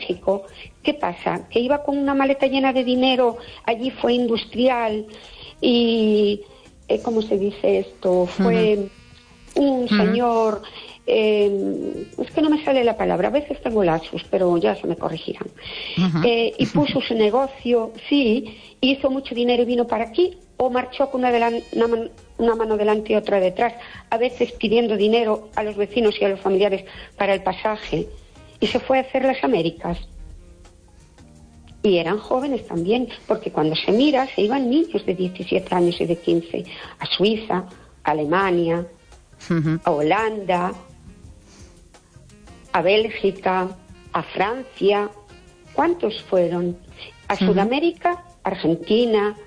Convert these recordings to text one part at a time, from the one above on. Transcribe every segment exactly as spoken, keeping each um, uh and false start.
México. ¿Qué pasa? Que iba con una maleta llena de dinero, allí fue industrial y, eh, ¿cómo se dice esto? Fue uh-huh. un uh-huh. señor, eh, es que no me sale la palabra, a veces tengo lapsus, pero ya se me corregirán. Uh-huh. Eh, y puso su negocio, sí, hizo mucho dinero y vino para aquí, o marchó con una, delan- una, man- una mano delante y otra detrás, a veces pidiendo dinero a los vecinos y a los familiares para el pasaje, y se fue a hacer las Américas. Y eran jóvenes también, porque cuando se mira, se iban niños de diecisiete años y de quince, a Suiza, a Alemania, uh-huh. a Holanda, a Bélgica, a Francia. ¿Cuántos fueron? A uh-huh. Sudamérica, Argentina,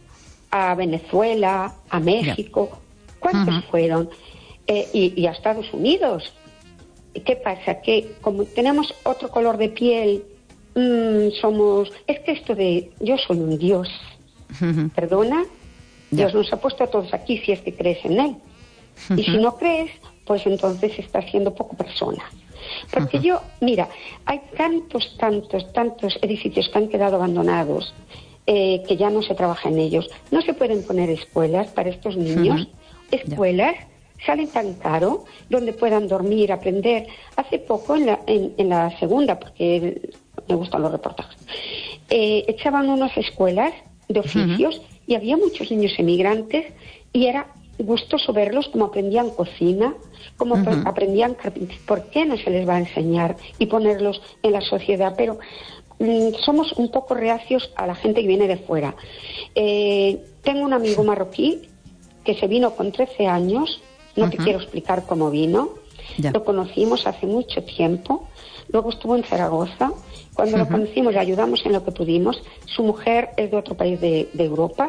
a Venezuela, a México. ¿Cuántos uh-huh. fueron? Eh, y, y a Estados Unidos. ¿Qué pasa? Que como tenemos otro color de piel, mmm, somos... Es que esto de yo soy un Dios, uh-huh. ¿perdona? Yeah. Dios nos ha puesto a todos aquí si es que crees en Él. Uh-huh. Y si no crees, pues entonces estás siendo poco persona. Porque uh-huh. yo, mira, hay tantos, tantos, tantos edificios que han quedado abandonados, eh, que ya no se trabaja en ellos. No se pueden poner escuelas para estos niños, uh-huh. escuelas... Yeah. Salen tan caro, donde puedan dormir, aprender. Hace poco, en la, en, en la segunda, porque me gustan los reportajes, eh, echaban unas escuelas de oficios uh-huh. y había muchos niños emigrantes y era gustoso verlos cómo aprendían cocina, cómo uh-huh. aprendían carpintería. ¿Por qué no se les va a enseñar y ponerlos en la sociedad? Pero mmm, somos un poco reacios a la gente que viene de fuera. Eh, tengo un amigo marroquí que se vino con trece años. No uh-huh. te quiero explicar cómo vino. Ya. Lo conocimos hace mucho tiempo. Luego estuvo en Zaragoza. Cuando uh-huh. lo conocimos le ayudamos en lo que pudimos. Su mujer es de otro país de, de Europa.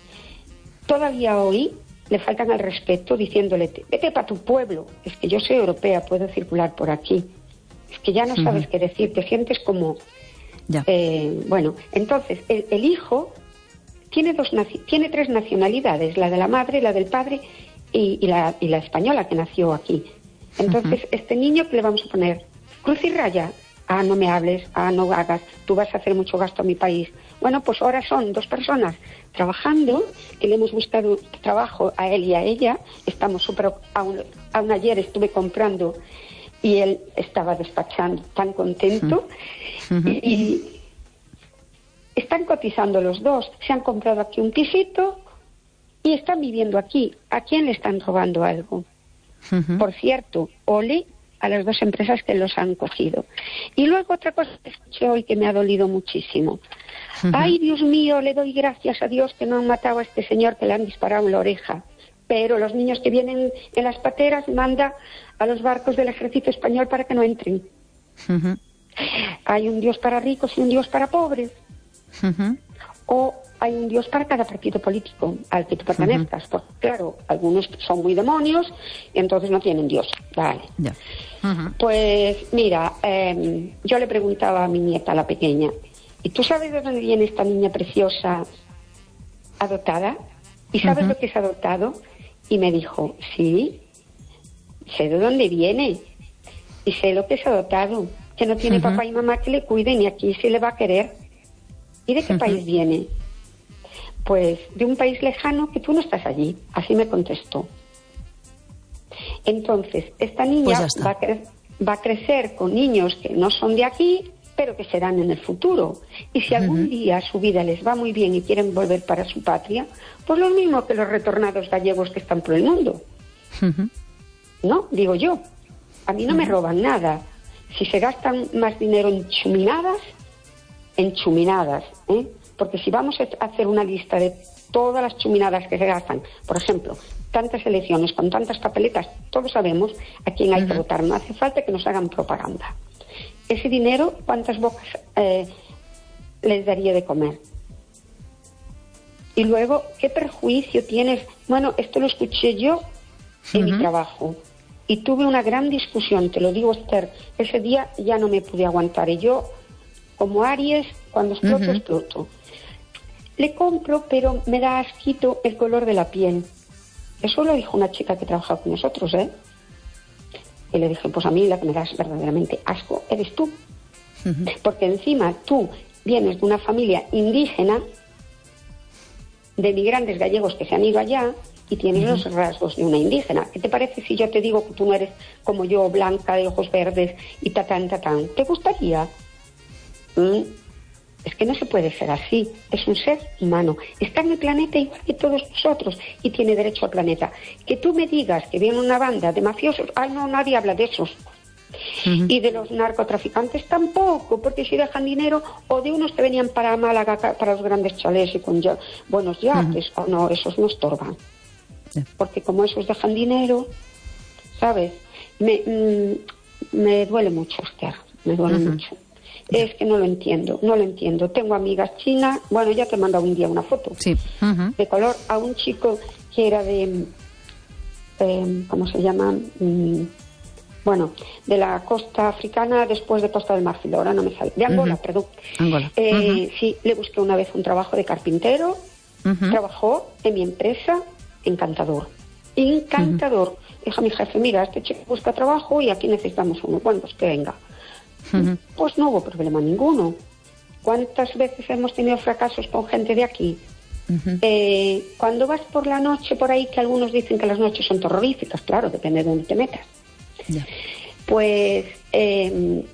Todavía hoy le faltan al respeto diciéndole, vete para tu pueblo. Es que yo soy europea, puedo circular por aquí. Es que ya no uh-huh. sabes qué decir. Te sientes como... Eh, bueno, entonces el, el hijo tiene, dos naci- tiene tres nacionalidades. La de la madre, la del padre... Y, y, la, y la española que nació aquí. Entonces, uh-huh. este niño que le vamos a poner cruz y raya. Ah, no me hables, ah, no hagas, tú vas a hacer mucho gasto a mi país. Bueno, pues ahora son dos personas trabajando, que le hemos buscado trabajo a él y a ella. Estamos súper... Aún, aún ayer estuve comprando y él estaba despachando tan contento. Uh-huh. y, y están cotizando los dos. Se han comprado aquí un pisito y están viviendo aquí. ¿A quién le están robando algo? Uh-huh. Por cierto, ole a las dos empresas que los han cogido. Y luego otra cosa que escuché hoy que me ha dolido muchísimo. Uh-huh. Ay, Dios mío, le doy gracias a Dios que no han matado a este señor que le han disparado en la oreja. Pero los niños que vienen en las pateras manda a los barcos del ejército español para que no entren. Uh-huh. Hay un Dios para ricos y un Dios para pobres. Uh-huh. O hay un Dios para cada partido político al que tú pertenezcas. Uh-huh. Porque, claro, algunos son muy demonios y entonces no tienen Dios. Vale. Yeah. Uh-huh. Pues, mira, eh, yo le preguntaba a mi nieta, la pequeña, ¿y tú sabes de dónde viene esta niña preciosa adoptada? ¿Y sabes uh-huh. lo que es adoptado? Y me dijo, sí, sé de dónde viene y sé lo que es adoptado, que no tiene uh-huh. papá y mamá que le cuiden y aquí sí le va a querer. ¿Y de qué uh-huh. país viene? Pues de un país lejano que tú no estás allí. Así me contestó. Entonces, esta niña pues va, a cre- va a crecer con niños que no son de aquí, pero que serán en el futuro. Y si uh-huh. algún día su vida les va muy bien y quieren volver para su patria, pues lo mismo que los retornados gallegos que están por el mundo. Uh-huh. ¿No? Digo yo. A mí no uh-huh. me roban nada. Si se gastan más dinero en chuminadas, en chuminadas, ¿eh? Porque si vamos a hacer una lista de todas las chuminadas que se gastan, por ejemplo, tantas elecciones con tantas papeletas, todos sabemos a quién hay uh-huh. que votar. No hace falta que nos hagan propaganda. Ese dinero, ¿cuántas bocas eh, les daría de comer? Y luego, ¿qué perjuicio tienes? Bueno, esto lo escuché yo en uh-huh. mi trabajo y tuve una gran discusión, te lo digo, Esther. Ese día ya no me pude aguantar y yo, como Aries, cuando exploto, uh-huh. exploto. Le compro, pero me da asquito el color de la piel. Eso lo dijo una chica que trabaja con nosotros, ¿eh? Y le dije, pues a mí la que me das verdaderamente asco eres tú. Uh-huh. Porque encima tú vienes de una familia indígena, de migrantes gallegos que se han ido allá, y tienes uh-huh. los rasgos de una indígena. ¿Qué te parece si yo te digo que tú no eres como yo, blanca, de ojos verdes y tatán, tatán? ¿Te gustaría? ¿Mm? Es que no se puede ser así. Es un ser humano. Está en el planeta igual que todos nosotros y tiene derecho al planeta. Que tú me digas que viene una banda de mafiosos, ay no, nadie habla de esos. Uh-huh. Y de los narcotraficantes tampoco, porque si dejan dinero, o de unos que venían para Málaga, para los grandes chalés y con ya, buenos yates, uh-huh. o no, esos no estorban. Yeah. Porque como esos dejan dinero, ¿sabes? Me, mm, me duele mucho, Esther, me duele uh-huh. mucho. Es que no lo entiendo, no lo entiendo. Tengo amigas chinas, bueno, ya te he mandado un día una foto sí. uh-huh. de color a un chico que era de, eh, ¿cómo se llama? Mm, bueno, de la costa africana después de Costa del Marfil, ahora no me sale, de Angola, uh-huh. perdón. Angola. Eh, uh-huh. Sí, le busqué una vez un trabajo de carpintero, uh-huh. trabajó en mi empresa, encantador, encantador. Uh-huh. Dijo a mi jefe, mira, este chico busca trabajo y aquí necesitamos uno, bueno, pues que venga. Uh-huh. Pues no hubo problema ninguno. ¿Cuántas veces hemos tenido fracasos con gente de aquí? Uh-huh. Eh, cuando vas por la noche por ahí, que algunos dicen que las noches son terroríficas, claro, depende de dónde te metas. Yeah. Pues, eh,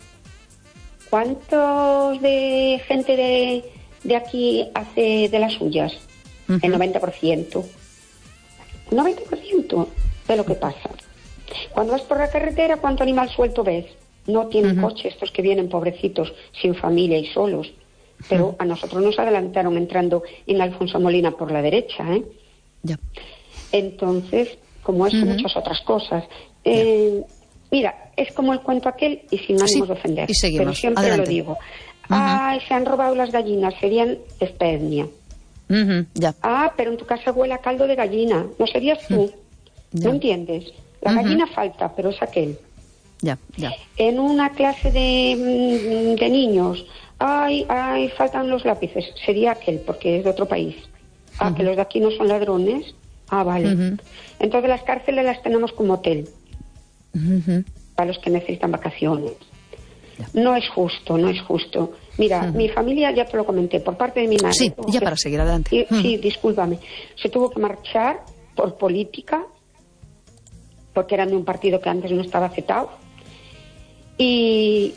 ¿cuántos de gente de, de aquí hace de las suyas? Uh-huh. El noventa por ciento. El noventa por ciento de lo que pasa. Cuando vas por la carretera, ¿cuánto animal suelto ves? No tienen uh-huh. coche estos que vienen pobrecitos, sin familia y solos. Pero uh-huh. a nosotros nos adelantaron entrando en Alfonso Molina por la derecha, ¿eh? Yeah. Entonces, como eso, uh-huh. muchas otras cosas. Eh, yeah. Mira, es como el cuento aquel, y sin ánimos sí. de ofender, y seguimos. pero siempre Adelante. lo digo. Uh-huh. Ay, se han robado las gallinas, serían espernia. Uh-huh. Yeah. Ah, pero en tu casa huele a caldo de gallina, no serías tú. Uh-huh. ¿No yeah. entiendes? La uh-huh. gallina falta, pero es aquel. Ya, ya. En una clase de, de niños, ay, ay, faltan los lápices, sería aquel, porque es de otro país. Ah, uh-huh. que los de aquí no son ladrones. Ah, vale. Uh-huh. Entonces las cárceles las tenemos como hotel, uh-huh. para los que necesitan vacaciones. Ya. No es justo, no es justo. Mira, uh-huh. mi familia, ya te lo comenté, por parte de mi madre. Sí, ya que, para seguir adelante. Y, uh-huh. Sí, discúlpame. Se tuvo que marchar por política, porque eran de un partido que antes no estaba aceptado. Y,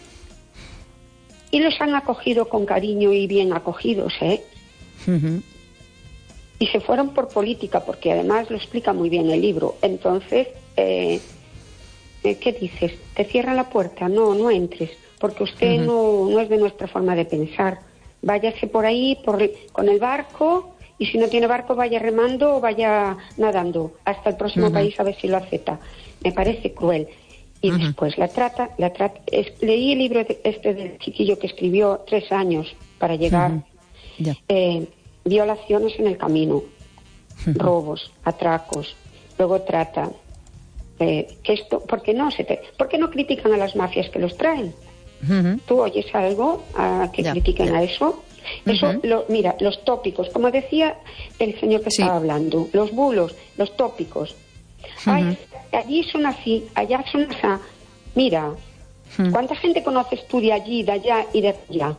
y los han acogido con cariño y bien acogidos, ¿eh? Uh-huh. Y se fueron por política, porque además lo explica muy bien el libro. Entonces, eh, ¿qué dices? ¿Te cierran la puerta? No, no entres, porque usted uh-huh. no, no es de nuestra forma de pensar. Váyase por ahí por, con el barco, y si no tiene barco, vaya remando o vaya nadando hasta el próximo uh-huh. país a ver si lo acepta. Me parece cruel. Y uh-huh. después la trata, la trata. Es, leí el libro de, este del chiquillo que escribió tres años para llegar. Uh-huh. Yeah. Eh, violaciones en el camino, uh-huh. robos, atracos, luego trata. Eh, que esto, ¿por qué no se te, ¿por qué no critican a las mafias que los traen? Uh-huh. ¿Tú oyes algo a que yeah. critiquen yeah. a eso? Eso, uh-huh. lo, mira, los tópicos, como decía el señor que sí. estaba hablando, los bulos, los tópicos. Uh-huh. Ay, allí son así, allá son así. Mira, uh-huh. ¿cuánta gente conoces tú de allí, de allá y de allá?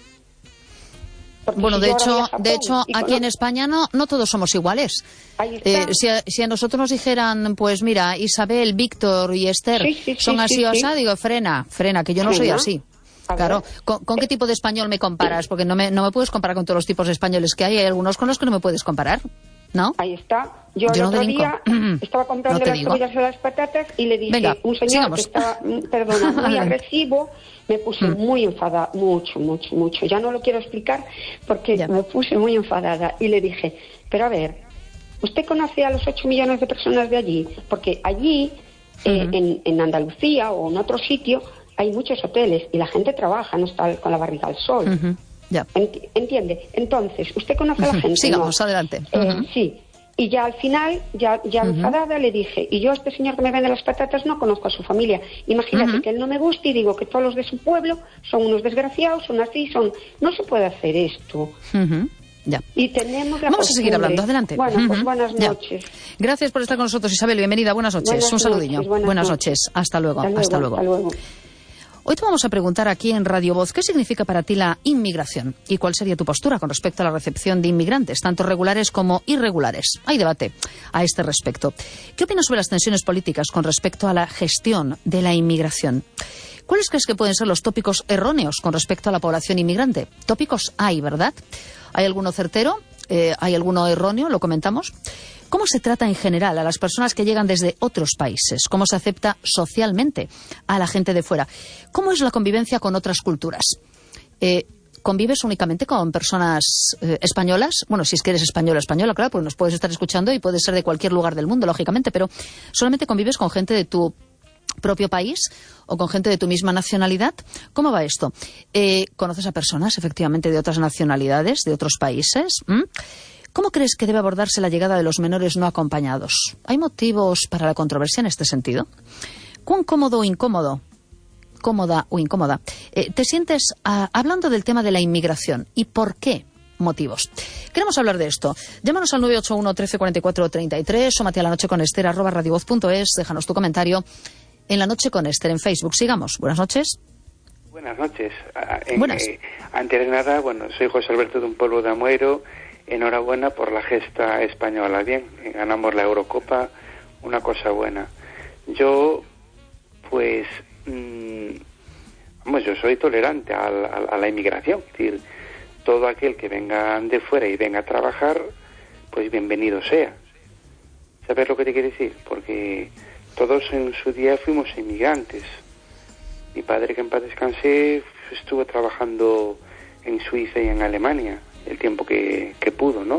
Porque bueno, si de hecho, Japón, de hecho, aquí conozco... en España no, no todos somos iguales. Eh, si, a, si a nosotros nos dijeran, pues mira, Isabel, Víctor y Esther sí, sí, son sí, así o sí, así, digo, frena, frena, que yo no frena. soy así. Claro, ¿Con, ¿con qué tipo de español me comparas? Porque no me, no me puedes comparar con todos los tipos de españoles que hay. Hay algunos con los que no me puedes comparar, ¿no? Ahí está. Yo, yo el otro no día estaba comprando no las cebollas a las patatas y le dije, Venga, un señor sigamos. que estaba, perdona, muy agresivo, me puse mm. muy enfadada, mucho, mucho, mucho. Ya no lo quiero explicar porque ya. me puse muy enfadada y le dije, pero a ver, ¿usted conoce a los ocho millones de personas de allí? Porque allí, uh-huh. eh, en, en Andalucía o en otro sitio, hay muchos hoteles y la gente trabaja, no está con la barriga al sol. Uh-huh. Ya. Ent- ¿Entiende? Entonces, ¿usted conoce a la gente? Sigamos, no. adelante. Eh, uh-huh. Sí. Y ya al final, ya, ya uh-huh. enfadada, le dije, y yo a este señor que me vende las patatas no conozco a su familia. Imagínate uh-huh. que él no me gusta y digo que todos los de su pueblo son unos desgraciados, son así, son... No se puede hacer esto. Uh-huh. Ya. Y tenemos la Vamos costumbre. a seguir hablando, adelante. Bueno, uh-huh. pues buenas noches. Ya. Gracias por estar con nosotros, Isabel, bienvenida, buenas noches. Buenas Un saludillo. Noches, buenas, buenas noches. noches, hasta luego, Hasta luego. hasta luego. Hasta luego. Hoy te vamos a preguntar aquí en Radio Voz qué significa para ti la inmigración y cuál sería tu postura con respecto a la recepción de inmigrantes, tanto regulares como irregulares. Hay debate a este respecto. ¿Qué opinas sobre las tensiones políticas con respecto a la gestión de la inmigración? ¿Cuáles crees que pueden ser los tópicos erróneos con respecto a la población inmigrante? Tópicos hay, ¿verdad? ¿Hay alguno certero? Eh, ¿Hay alguno erróneo? ¿Lo comentamos? ¿Cómo se trata en general a las personas que llegan desde otros países? ¿Cómo se acepta socialmente a la gente de fuera? ¿Cómo es la convivencia con otras culturas? Eh, ¿Convives únicamente con personas eh, españolas? Bueno, si es que eres española, española, claro, pues nos puedes estar escuchando y puedes ser de cualquier lugar del mundo, lógicamente, pero ¿solamente convives con gente de tu propio país o con gente de tu misma nacionalidad? ¿Cómo va esto? Eh, ¿Conoces a personas, efectivamente, de otras nacionalidades, de otros países? ¿Mm? ¿Cómo crees que debe abordarse la llegada de los menores no acompañados? ¿Hay motivos para la controversia en este sentido? ¿Cuán cómodo o incómodo, cómoda o incómoda, eh, te sientes a, hablando del tema de la inmigración? ¿Y por qué motivos? Queremos hablar de esto. Llámanos al nueve ocho uno, trece, cuarenta y cuatro, treinta y tres, sómate a la noche con Esther, arroba radiovoz punto es, déjanos tu comentario en La Noche con Esther en Facebook. Sigamos. Buenas noches. Buenas noches. En, Buenas. Eh, antes de nada, bueno, soy José Alberto de un pueblo de Amueiro. Enhorabuena por la gesta española. Bien, ganamos la Eurocopa, una cosa buena. Yo, pues, mmm, vamos, yo soy tolerante a la, a la inmigración. Es decir, todo aquel que venga de fuera y venga a trabajar, pues bienvenido sea. ¿Sabes lo que te quiero decir? Porque todos en su día fuimos inmigrantes. Mi padre, que en paz descanse, estuvo trabajando en Suiza y en Alemania el tiempo que, que pudo, ¿no?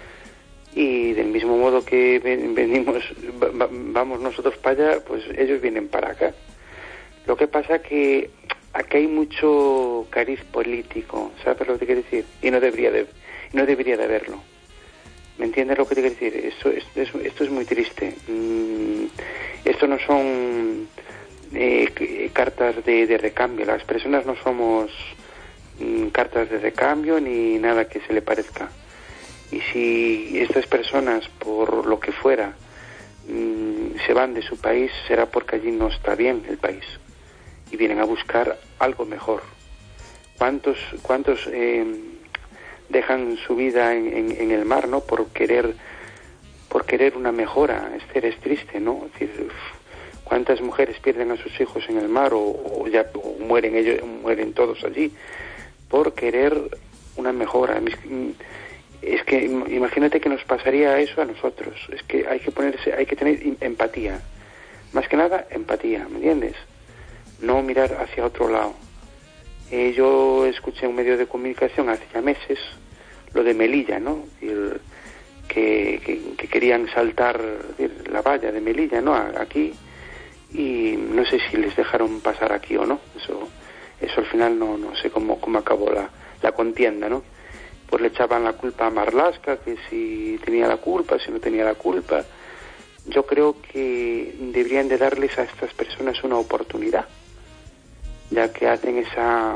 Y del mismo modo que ven, venimos, va, vamos nosotros para allá, pues ellos vienen para acá. Lo que pasa que aquí hay mucho cariz político, ¿sabes lo que te quiero decir? Y no debería de, no debería de haberlo. ¿Me entiendes lo que te quiero decir? Esto, esto, esto, esto es muy triste. Mm, esto no son eh, cartas de, de recambio. Las personas no somos mm, cartas de recambio ni nada que se le parezca. Y si estas personas, por lo que fuera, mmm, se van de su país, será porque allí no está bien el país y vienen a buscar algo mejor. ¿Cuántos cuántos eh, dejan su vida en, en, en el mar, no? Por querer por querer una mejora. Este es triste, ¿no? Es decir, ¿cuántas mujeres pierden a sus hijos en el mar o, o ya o mueren ellos, mueren todos allí por querer una mejora? Es que imagínate que nos pasaría eso a nosotros. Es que hay que ponerse, hay que tener empatía. Más que nada, empatía, ¿me entiendes? No mirar hacia otro lado. Eh, yo escuché en un medio de comunicación hace ya meses lo de Melilla, ¿no? El, que, que, que querían saltar la valla de Melilla, ¿no? Aquí, y no sé si les dejaron pasar aquí o no. Eso, eso al final no, no sé cómo, cómo acabó la, la contienda, ¿no? Pues le echaban la culpa a Marlaska, que si tenía la culpa, si no tenía la culpa. Yo creo que deberían de darles a estas personas una oportunidad, ya que hacen esa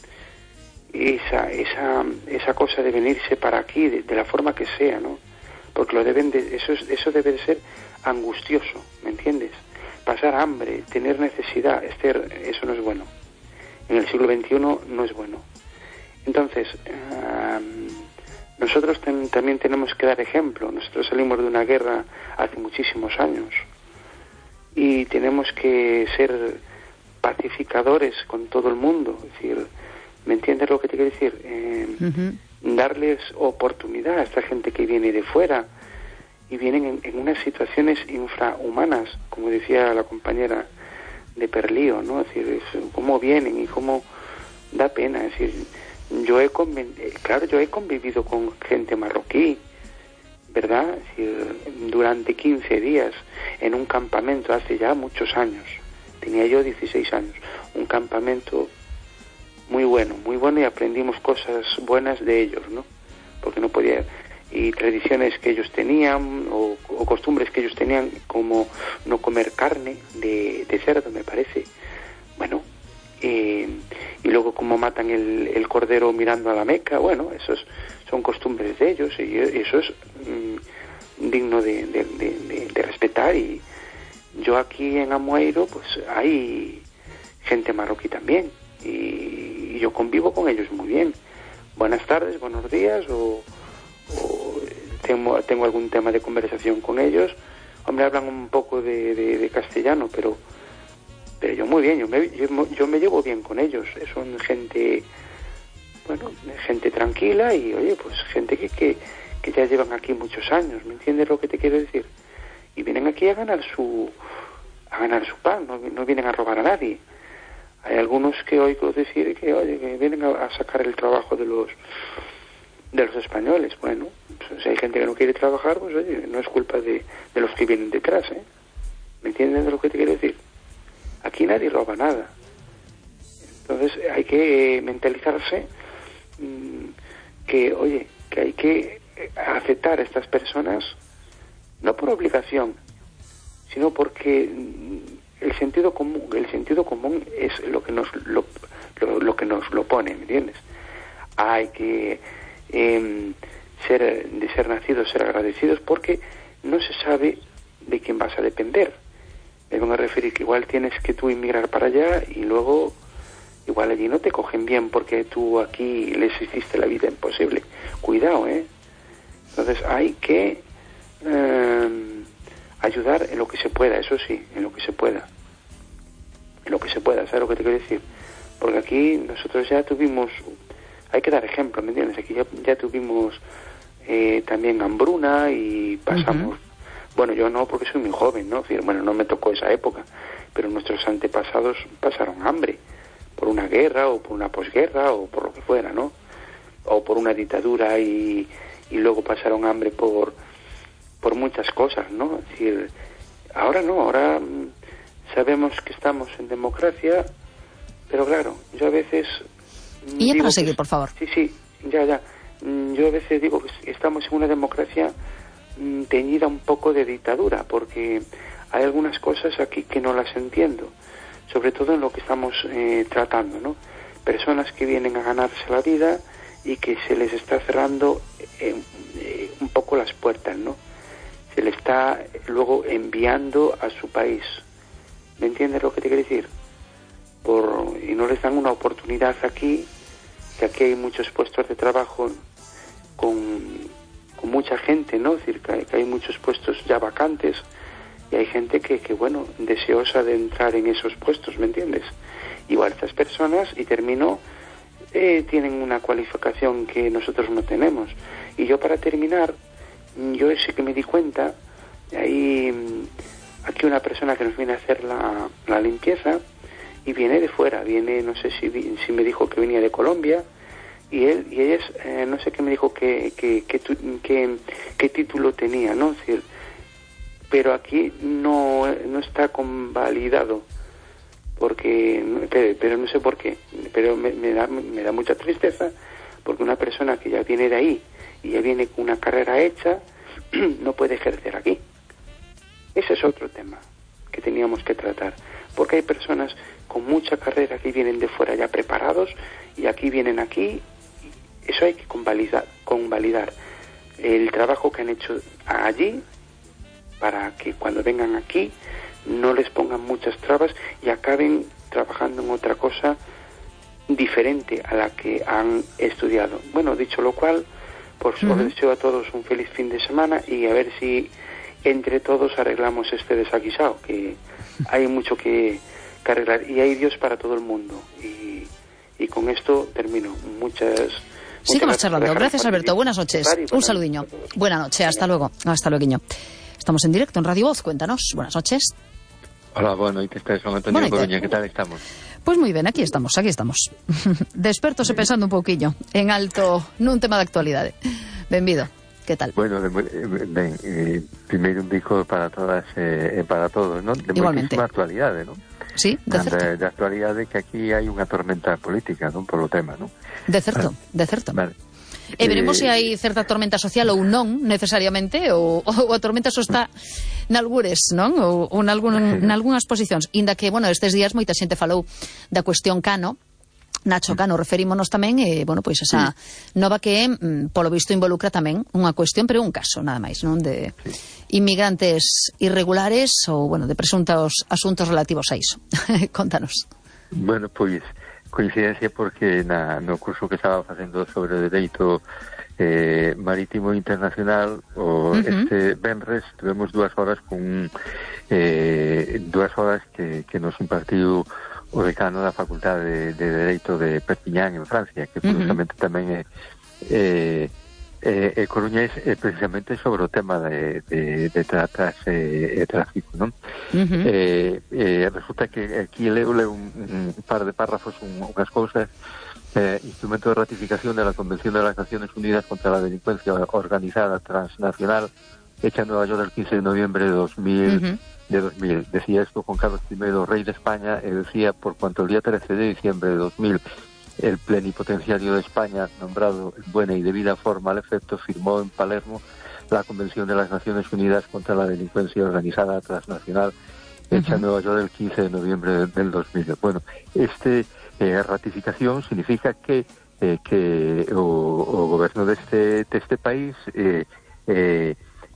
esa esa esa cosa de venirse para aquí de, de la forma que sea, ¿no? Porque lo deben de, eso es, eso debe de ser angustioso, ¿me entiendes? Pasar hambre, tener necesidad, Esther, eso no es bueno. En el siglo veintiuno no es bueno. Entonces, uh, nosotros ten, también tenemos que dar ejemplo. Nosotros salimos de una guerra hace muchísimos años y tenemos que ser pacificadores con todo el mundo. Es decir, ¿me entiendes lo que te quiero decir? Eh, uh-huh. Darles oportunidad a esta gente que viene de fuera y vienen en, en unas situaciones infrahumanas, como decía la compañera de Perlío, ¿no? Es decir, es, cómo vienen y cómo da pena. Es decir, yo he conven... claro, yo he convivido con gente marroquí, ¿verdad? Es decir, durante quince días en un campamento hace ya muchos años. Tenía yo dieciséis años. Un campamento muy bueno, muy bueno, y aprendimos cosas buenas de ellos, ¿no? Porque no podía... y tradiciones que ellos tenían o, o costumbres que ellos tenían, como no comer carne de, de cerdo, me parece. Bueno, eh, y luego como matan el, el cordero mirando a la Meca. Bueno, esos son costumbres de ellos y eso es mmm, digno de, de, de, de, de respetar. Y yo aquí en Amueiro, pues hay gente marroquí también, y, y yo convivo con ellos muy bien. Buenas tardes, buenos días, o, o tengo, tengo algún tema de conversación con ellos. Hombre, hablan un poco de, de, de castellano, pero pero yo muy bien, yo me, yo, yo me llevo bien con ellos. Son gente, bueno, gente tranquila y, oye, pues gente que, que, que ya llevan aquí muchos años, ¿me entiendes lo que te quiero decir? Y vienen aquí a ganar su a ganar su pan, no, no vienen a robar a nadie. Hay algunos que oigo decir que, oye, que vienen a, a sacar el trabajo de los de los españoles. Bueno, pues, si hay gente que no quiere trabajar, pues oye, no es culpa de, de los que vienen detrás, ¿eh? ¿Me entiendes de lo que te quiero decir? Aquí nadie roba nada. Entonces hay que eh, mentalizarse mmm, que, oye, que hay que aceptar a estas personas, no por obligación, sino porque mmm, el sentido común, el sentido común es lo que nos lo, lo, lo que nos lo pone, ¿me entiendes? Hay que eh, ser de ser nacidos, ser agradecidos, porque no se sabe de quién vas a depender. Me vengo a referir que igual tienes que tú emigrar para allá y luego igual allí no te cogen bien porque tú aquí les hiciste la vida imposible. Cuidado, ¿eh? Entonces hay que eh, ayudar en lo que se pueda, eso sí, en lo que se pueda. En lo que se pueda, ¿sabes lo que te quiero decir? Porque aquí nosotros ya tuvimos, hay que dar ejemplo, ¿me entiendes? Aquí ya, ya tuvimos eh, también hambruna y pasamos... Uh-huh. Bueno, yo no, porque soy muy joven, ¿no? Bueno, no me tocó esa época, pero nuestros antepasados pasaron hambre por una guerra o por una posguerra o por lo que fuera, ¿no? O por una dictadura y, y luego pasaron hambre por por muchas cosas, ¿no? Es decir, ahora no, ahora sabemos que estamos en democracia, pero claro, yo a veces... Y ya para seguir, por favor. Sí, sí, ya, ya. Yo a veces digo que estamos en una democracia teñida un poco de dictadura, porque hay algunas cosas aquí que no las entiendo, sobre todo en lo que estamos eh, tratando, ¿no? Personas que vienen a ganarse la vida y que se les está cerrando eh, eh, un poco las puertas, ¿no? Se les está luego enviando a su país. ¿Me entiendes lo que te quiero decir? Por, y no les dan una oportunidad aquí, que aquí hay muchos puestos de trabajo con... con mucha gente, ¿no? Es decir, que hay, que hay muchos puestos ya vacantes y hay gente que, que, bueno, deseosa de entrar en esos puestos, ¿me entiendes? Igual estas personas, y termino, eh, tienen una cualificación que nosotros no tenemos. Y yo, para terminar, yo sí que me di cuenta, hay aquí una persona que nos viene a hacer la, la limpieza y viene de fuera, viene, no sé si, si me dijo que venía de Colombia, y él y ella eh, no sé qué me dijo que que, que, que que título tenía, ¿no? Es decir, pero aquí no no está convalidado, porque pero, pero no sé por qué, pero me, me da me da mucha tristeza, porque una persona que ya viene de ahí y ya viene con una carrera hecha no puede ejercer aquí. Ese es otro tema que teníamos que tratar, porque hay personas con mucha carrera que vienen de fuera ya preparados y aquí vienen aquí. Eso hay que convalidar, convalidar el trabajo que han hecho allí, para que cuando vengan aquí no les pongan muchas trabas y acaben trabajando en otra cosa diferente a la que han estudiado. Bueno, dicho lo cual, por su uh-huh. deseo a todos un feliz fin de semana y a ver si entre todos arreglamos este desaguisado, que hay mucho que, que arreglar y hay Dios para todo el mundo. Y, y con esto termino. Muchas Sigamos charlando. Gracias, Alberto. Buenas noches. Un saludiño. Buenas noches. Hasta luego. Hasta luego. Estamos en directo en Radio Voz. Cuéntanos. Buenas noches. Hola, bueno, ¿y qué estáis con Antonio Coruña? ¿Qué tal estamos? Pues muy ben, aquí estamos, aquí estamos. Despertos e pensando un pouquiño en alto nun tema de actualidade. Benvido. Que tal? Bueno, ben, eh, primeiro un bico para todas e eh, para todos, non? De igualmente. Moitísima actualidade, non? Sí, de certo. De, de actualidade que aquí hai unha tormenta política, non? Polo tema, non? De certo, de certo. Vale. E veremos eh, se hai certa tormenta social ou non, necesariamente, ou, ou a tormenta só está nalgures, non? Ou, ou nalgún, nalgúnas posicións. Inda que, bueno, estes días moita xente falou da cuestión Cano, Nacho Cano, referímonos tamén, e, bueno, pois esa sí. nova que, mm, polo visto, involucra tamén unha cuestión, pero un caso, nada máis, non? De sí. inmigrantes irregulares ou, bueno, de presuntos asuntos relativos a iso. Contanos. Bueno, pois coincidencia porque na, no curso que estaba facendo sobre dereito eh, marítimo internacional o uh-huh. este venres tivemos dúas horas con eh, dúas horas que, que nos impartiu o decano da Facultade de, de Dereito de Perpiñán en Francia, que curiosamente uh-huh. tamén é eh, eh, eh, coruñés eh, precisamente sobre o tema de, de, de tratas e eh, tráfico, non? Uh-huh. Eh, eh, resulta que aquí leo, leo un, un par de párrafos, un, unhas cousas. Eh, instrumento de ratificación de la Convención de las Naciones Unidas contra la Delincuencia Organizada Transnacional, hecha en Nueva York el quince de noviembre de dos mil. Uh-huh. De dos mil. Decía esto Juan Carlos primero, rey de España, y decía, por cuanto el día trece de diciembre de dos mil el plenipotenciario de España, nombrado en buena y debida forma al efecto, firmó en Palermo la Convención de las Naciones Unidas contra la Delincuencia Organizada Transnacional, hecha uh-huh. en Nueva York el quince de noviembre del dos mil. Bueno, este eh, ratificación significa que eh, que o, o goberno deste deste país eh, eh,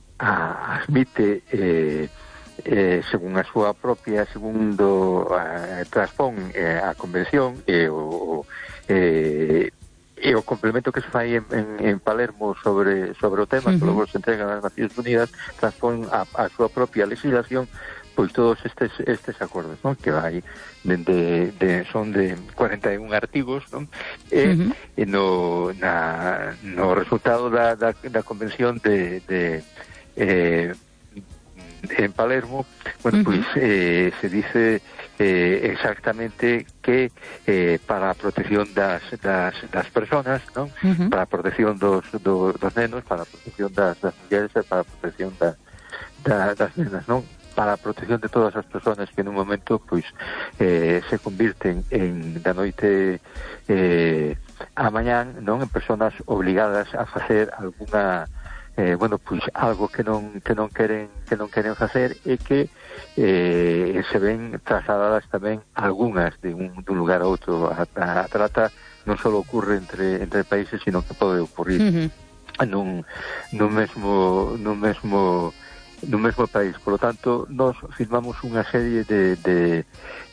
a, admite eh, eh, según a súa propia segundo eh, transpón eh, a convención e eh, o eh, e o complemento que se fai en, en, en Palermo sobre sobre o tema, uh-huh. que logo se entrega ás Nacións Unidas, transpón a, a súa propia legislación pois todos estes estes acordos, non? Que vai dende de, son de cuarenta e un artigos, non? E, uh-huh. e no na no resultado da da, da convención de de eh en Palermo, bueno, uh-huh. pois eh, se dice eh, exactamente que eh, para a protección das, das, das personas, non? Uh-huh. Para a protección dos, do, dos nenos, para a protección das, das mulleres e para a protección da, da, das nenas, non? Para a protección de todas as persoas que nun momento pois eh, se convirten en da noite eh, a mañán, non? En persoas obligadas a facer alguna Eh, bueno, pois algo que non que non queren que non queren facer e que eh, se ven trasladadas tamén algunhas de un, de un lugar a outro. A, a trata non só ocurre entre entre países, sino que pode ocurrir uh-huh. nun nun mesmo nun mesmo nun mesmo país. Por lo tanto, nós firmamos unha serie de de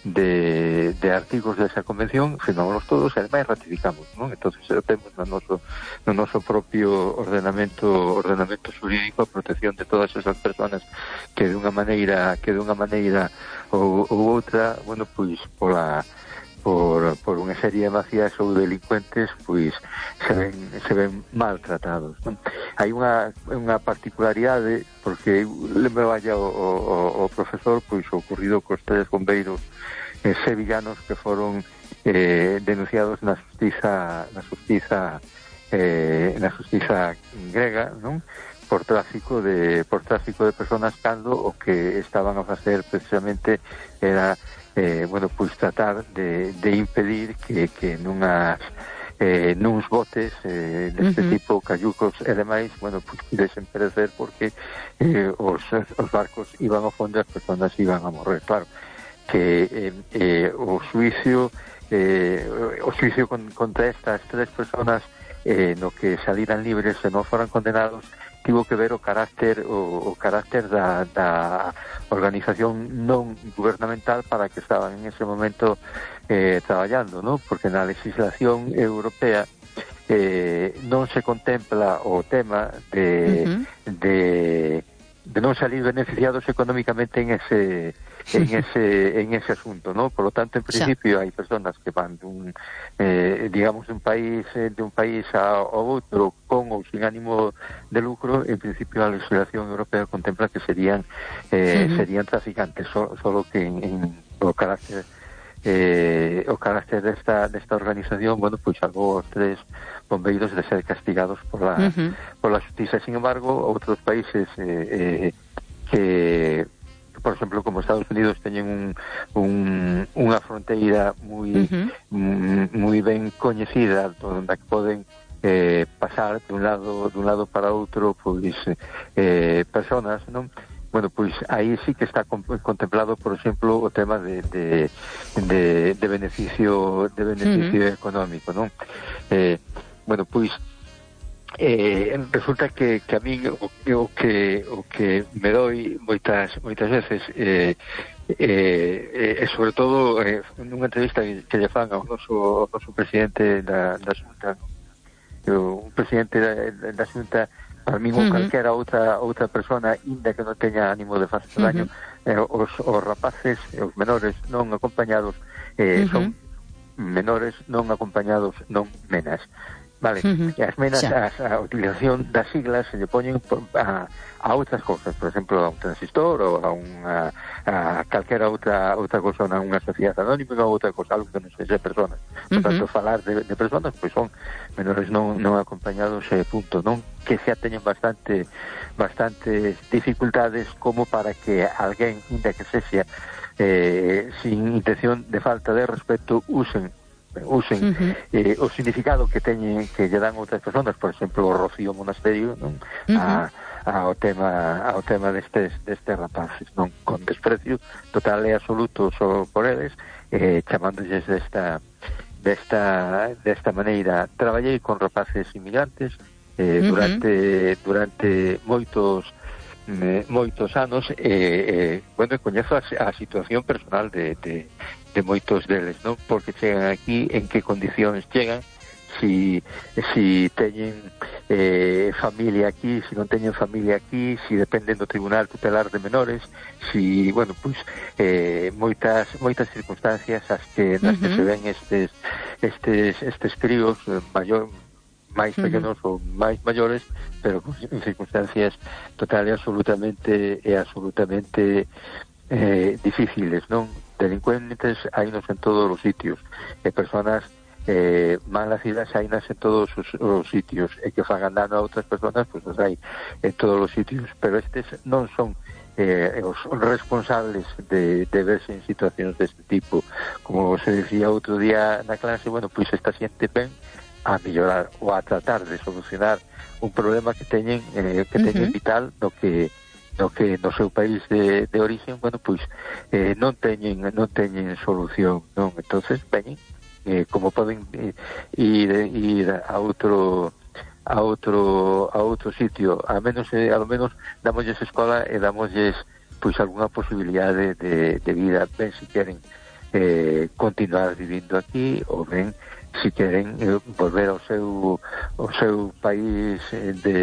de, de artigos desa convención, firmamos todos e ademais ratificamos, non? Entonces temos no noso no noso propio ordenamento ordenamento xurídico a protección de todas esas persoas que de unha maneira que de unha maneira ou, ou outra, bueno, pois pola por por unha serie de mafias ou delincuentes, pois se ven se ven maltratados, non? Hai unha unha particularidade, porque lembro vaya o, o, o profesor pois o ocurrido cos tres bombeiros eh, sevillanos que foron eh, denunciados na xustiza na xustiza eh, na xustiza grega, non? Por tráfico de por tráfico de persoas, cando o que estaban a facer precisamente era Eh, bueno, pois tratar de, de impedir que, que nunhas eh, nuns botes eh, deste uh-huh. tipo, cayucos e demais, bueno, pois pudesen perecer porque eh, os, os barcos iban ao fondo e as persoas iban a morrer. Claro que eh, eh, o xuicio eh, o xuicio con, contra estas tres persoas eh, no que saliran libres e non foran condenados tivo que ver o carácter o, o carácter da, da organización non gubernamental para que estaban en ese momento eh, traballando, ¿no? Porque na legislación europea eh, non se contempla o tema de, uh-huh. de, de non salir beneficiados económicamente en ese en ese en ese asunto, ¿no? Por lo tanto, en principio, sí. Hai personas que van dun eh, digamos de un país eh, de un país a, a outro con ou sin ánimo de lucro. En principio, a legislación europea contempla que serían eh, uh-huh. serían traficantes, so, solo que en, en o carácter eh, o carácter desta desta organización, bueno, pois salvou os tres bombeiros de ser castigados por la uh-huh. por la justicia. Sin embargo, outros países eh, eh, que por exemplo, como Estados Unidos teñen un, un, unha fronteira moi uh-huh. moi ben coñecida, onde poden eh, pasar de un lado de un lado para outro pois eh, personas, non? Bueno, pois aí sí que está contemplado, por exemplo, o tema de de de, de beneficio de beneficio uh-huh. económico, non? Eh, bueno, pois Eh, resulta que, que a mí o, o que o que me doi moitas moitas veces eh, e eh, eh, sobre todo eh, nunha entrevista que lle fan ao noso, ao noso presidente da, da Xunta, o presidente da, da Xunta, para mí ou uh -huh. calquera outra outra persona, inda que non teña ánimo de facer daño, uh -huh. eh, os, os rapaces, os menores non acompañados eh, uh -huh. son menores non acompañados, non menas. Vale, uh -huh. e as menas, a, a utilización das siglas se lle poñen a, a outras cousas, por exemplo, a un transistor ou a unha a calquera outra outra cosa, a unha sociedade anónima ou outra cosa, algo que non sexa personas. Por uh -huh. tanto, falar de, de personas, pois son menores non, non acompañados, eh, punto, non que xa teñen bastante bastantes dificultades como para que alguén, inda que sexa eh, sin intención de falta de respeto, usen usen uh -huh. eh, o significado que teñen, que lle dan outras persoas, por exemplo, o Rocío Monasterio, non? Uh -huh. a, ao tema ao tema destes destes rapaces, non, con desprecio total e absoluto só por eles, eh, chamándolles desta desta desta maneira. Traballei con rapaces inmigrantes eh, uh -huh. durante durante moitos eh, moitos anos e eh, eh, bueno, coñezo a, a situación personal de, de de moitos deles, non? Porque chegan aquí, en que condicións chegan, si si teñen eh, familia aquí, si non teñen familia aquí, si dependen do Tribunal Tutelar de Menores, si, bueno, pois eh, moitas moitas circunstancias as que nas uh -huh. que se ven estes estes estes críos eh, maior máis pequenos uh -huh. ou máis maiores, pero en circunstancias total e absolutamente e absolutamente eh, difíciles, non? Delincuentes hainos en todos os sitios, e personas eh, mal nacidas hainas en todos os, os sitios, e que fagan dano a outras personas, pois pues, os hai en todos os sitios, pero estes non son eh, os responsables de, de verse en situacións deste tipo. Como se decía outro día na clase, bueno, pois pues esta xente ven a mellorar ou a tratar de solucionar un problema que teñen eh, que teñen uh -huh. vital, no que no que no seu país de, de origen, bueno, pois eh, non teñen non teñen solución, non? Entonces veñen eh, como poden eh, ir ir a outro a outro a outro sitio, a menos eh, a lo menos damosles escola e damosles pois algunha posibilidade de, de vida, ben si queren eh, continuar vivindo aquí ou ben si queren eh, volver ao seu ao seu país eh, de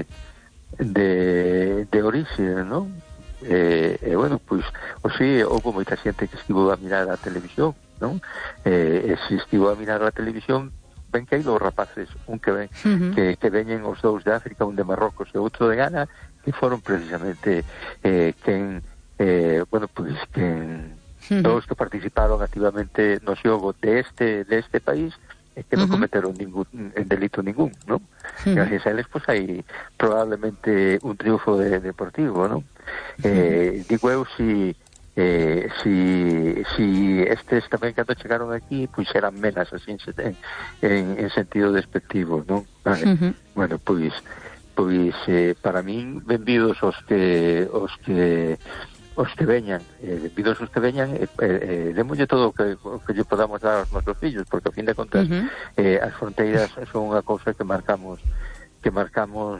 de, de orixe, non? E, eh, eh, bueno, pois, o si, houve moita xente que estivo a mirar a televisión, non? Eh, e se estivo a mirar a televisión, ben que hai dos rapaces, un que ven, uh -huh. que, que veñen os dous de África, un de Marrocos e outro de Ghana, que foron precisamente eh, quen, eh, bueno, pois, quen, uh -huh. todos que participaron activamente no xogo de este, de este país, e que non uh -huh. cometeron ningún en delito ningún, non? Uh -huh. Gracias a eles, pois, hai probablemente un triunfo de, deportivo, non? Uh -huh. eh, digo eu, si eh, si, si estes tamén cando chegaron aquí, pois eran menas, así, en, en, en sentido despectivo, non? Vale. Uh -huh. Bueno, pois, pois eh, para min, benvidos os que os que os que veñan, eh, pidos os que veñan, eh, eh, démolle todo o que, o que lle podamos dar aos nosos fillos, porque ao fin de contas uh -huh. eh, as fronteiras son unha cousa que marcamos que marcamos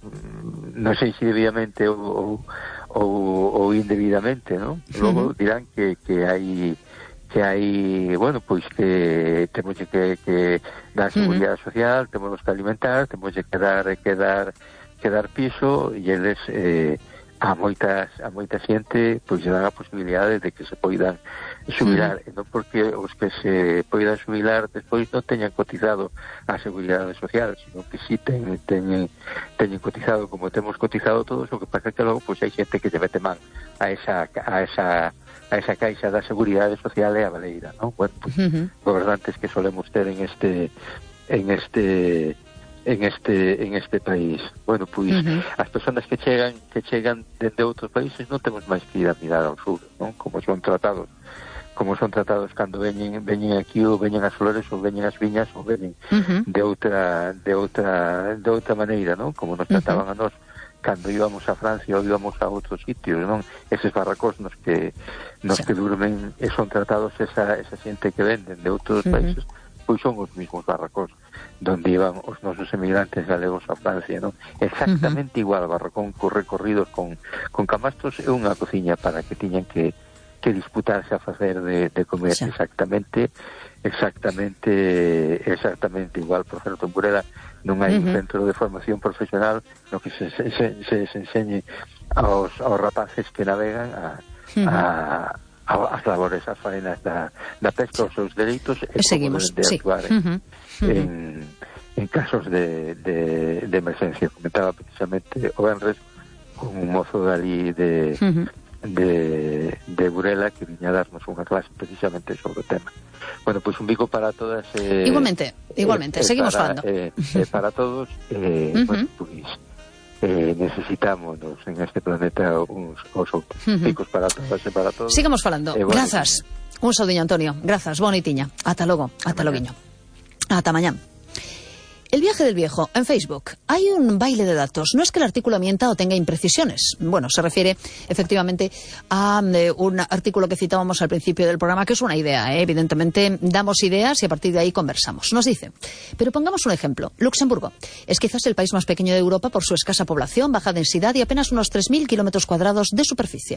non sei se debidamente ou, ou, ou indebidamente, non? Logo uh -huh. dirán que, que hai que hai, bueno, pois que temos que, que dar seguridade uh -huh. social, temos que alimentar, temos que dar, que dar, que dar piso, e eles eh, a moitas a moita xente pois lle dan a posibilidade de que se poidan xubilar, mm. e non porque os que se poidan xubilar despois non teñan cotizado a seguridade social, sino que si teñen, teñen, teñen cotizado como temos cotizado todos, o que pasa que logo pois hai xente que lle mete man a esa a esa a esa caixa da seguridade social e a baleira, non? Bueno, pois, mm -hmm. gobernantes que solemos ter en este en este en este en este país. Bueno, pois uh -huh. as persoas que chegan que chegan dende outros países non temos máis que ir a mirar ao sur, non? Como son tratados, como son tratados cando veñen veñen aquí, ou veñen as flores, ou veñen as viñas, ou veñen uh -huh. de outra de outra de outra maneira, non? Como nos trataban uh -huh. a nós cando íbamos a Francia ou íbamos a outros sitios, non? Eses barracos nos que nos sí. que durmen e son tratados esa esa xente que venden de outros uh -huh. países, pois son os mismos barracos donde iban os nosos emigrantes galegos a Francia, non? Exactamente uh -huh. igual, barracón con recorridos con, con camastros e unha cociña para que tiñan que que disputarse a facer de, de comer. Sí. exactamente exactamente exactamente igual. Por certo, en Burela non hai uh-huh. un centro de formación profesional no que se, se, se, se enseñe aos, aos rapaces que navegan a, uh-huh. a, a as labores, as faenas da, da pesca, os seus dereitos e seguimos de sí. actuar uh-huh. Uh-huh. en, en casos de, de, de emergencia. Comentaba precisamente o venres con un mozo dali de uh-huh. de, de Burela que viña a darnos unha clase precisamente sobre o tema. Bueno, pois pues un bico para todas. Eh, igualmente, igualmente, eh, seguimos para, falando. Eh, eh, para todos, eh, uh-huh. bueno, pois, eh, necesitamos en este planeta uns os outros. Uh-huh. Bicos para todas e para todos. Sigamos falando. Eh, bueno, grazas. Un saudiño, Antonio. Grazas, bona itiña. Ata logo, ata loguiño. Ata mañán. El viaje del viejo, en Facebook. Hay un baile de datos. No es que el artículo mienta o tenga imprecisiones. Bueno, se refiere efectivamente a eh, un artículo que citábamos al principio del programa, que es una idea, ¿eh? Evidentemente damos ideas y a partir de ahí conversamos. Nos dice, pero pongamos un ejemplo. Luxemburgo es quizás el país más pequeño de Europa por su escasa población, baja densidad y apenas unos tres mil kilómetros cuadrados de superficie.